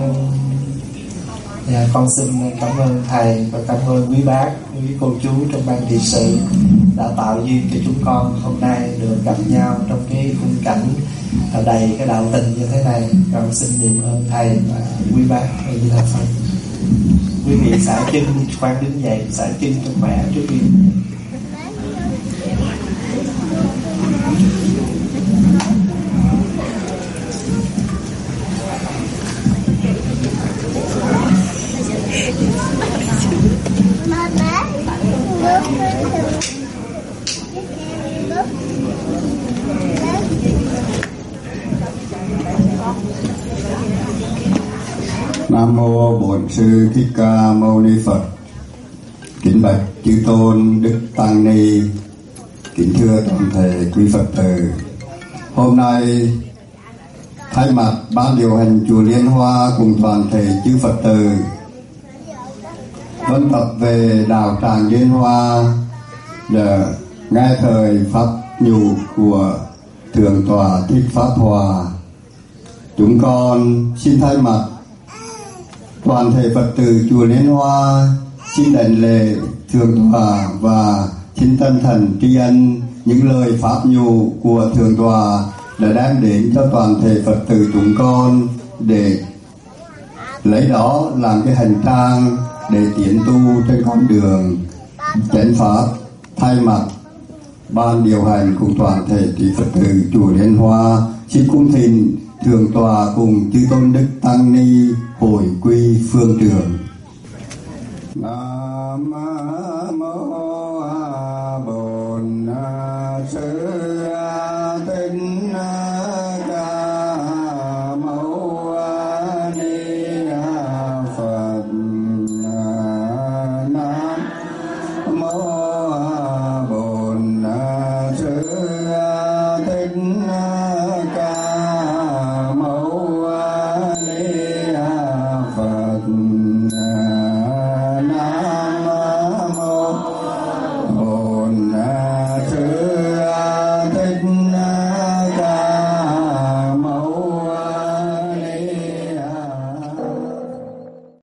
Dạ, con xin cảm ơn thầy và cảm ơn quý bác, quý cô chú trong ban trị sự đã tạo duyên cho chúng con hôm nay được gặp nhau trong cái khung cảnh đầy cái đạo tình như thế này. Con xin niệm ơn thầy và quý bác. Như là Phật. Quý vị xả chân, khoan đứng dậy, xả chân cho khỏe trước khi. Nam mô Bổn Sư Thích Ca Mâu Ni Phật. Kính bạch chư tôn đức tăng ni, kính thưa toàn thể quý Phật tử. Hôm nay thay mặt ban điều hành chùa Liên Hoa cùng toàn thể chư Phật tử vân tập về đạo tràng Liên Hoa để nghe thời pháp nhủ của Thượng tọa Thích Pháp Hòa. Chúng con xin thay mặt toàn thể Phật tử chùa Liên Hoa xin đảnh lễ Thượng tọa và xin tân thần tri ân những lời pháp nhủ của Thượng tọa đã đem đến cho toàn thể Phật tử chúng con để lấy đó làm cái hành trang để tiến tu trên con đường chánh pháp. Thay mặt ban điều hành cùng toàn thể quý Phật tử chùa Liên Hoa xin cung thỉnh Thượng tọa cùng chư tôn đức tăng ni hồi quy phương trường. Nam Nam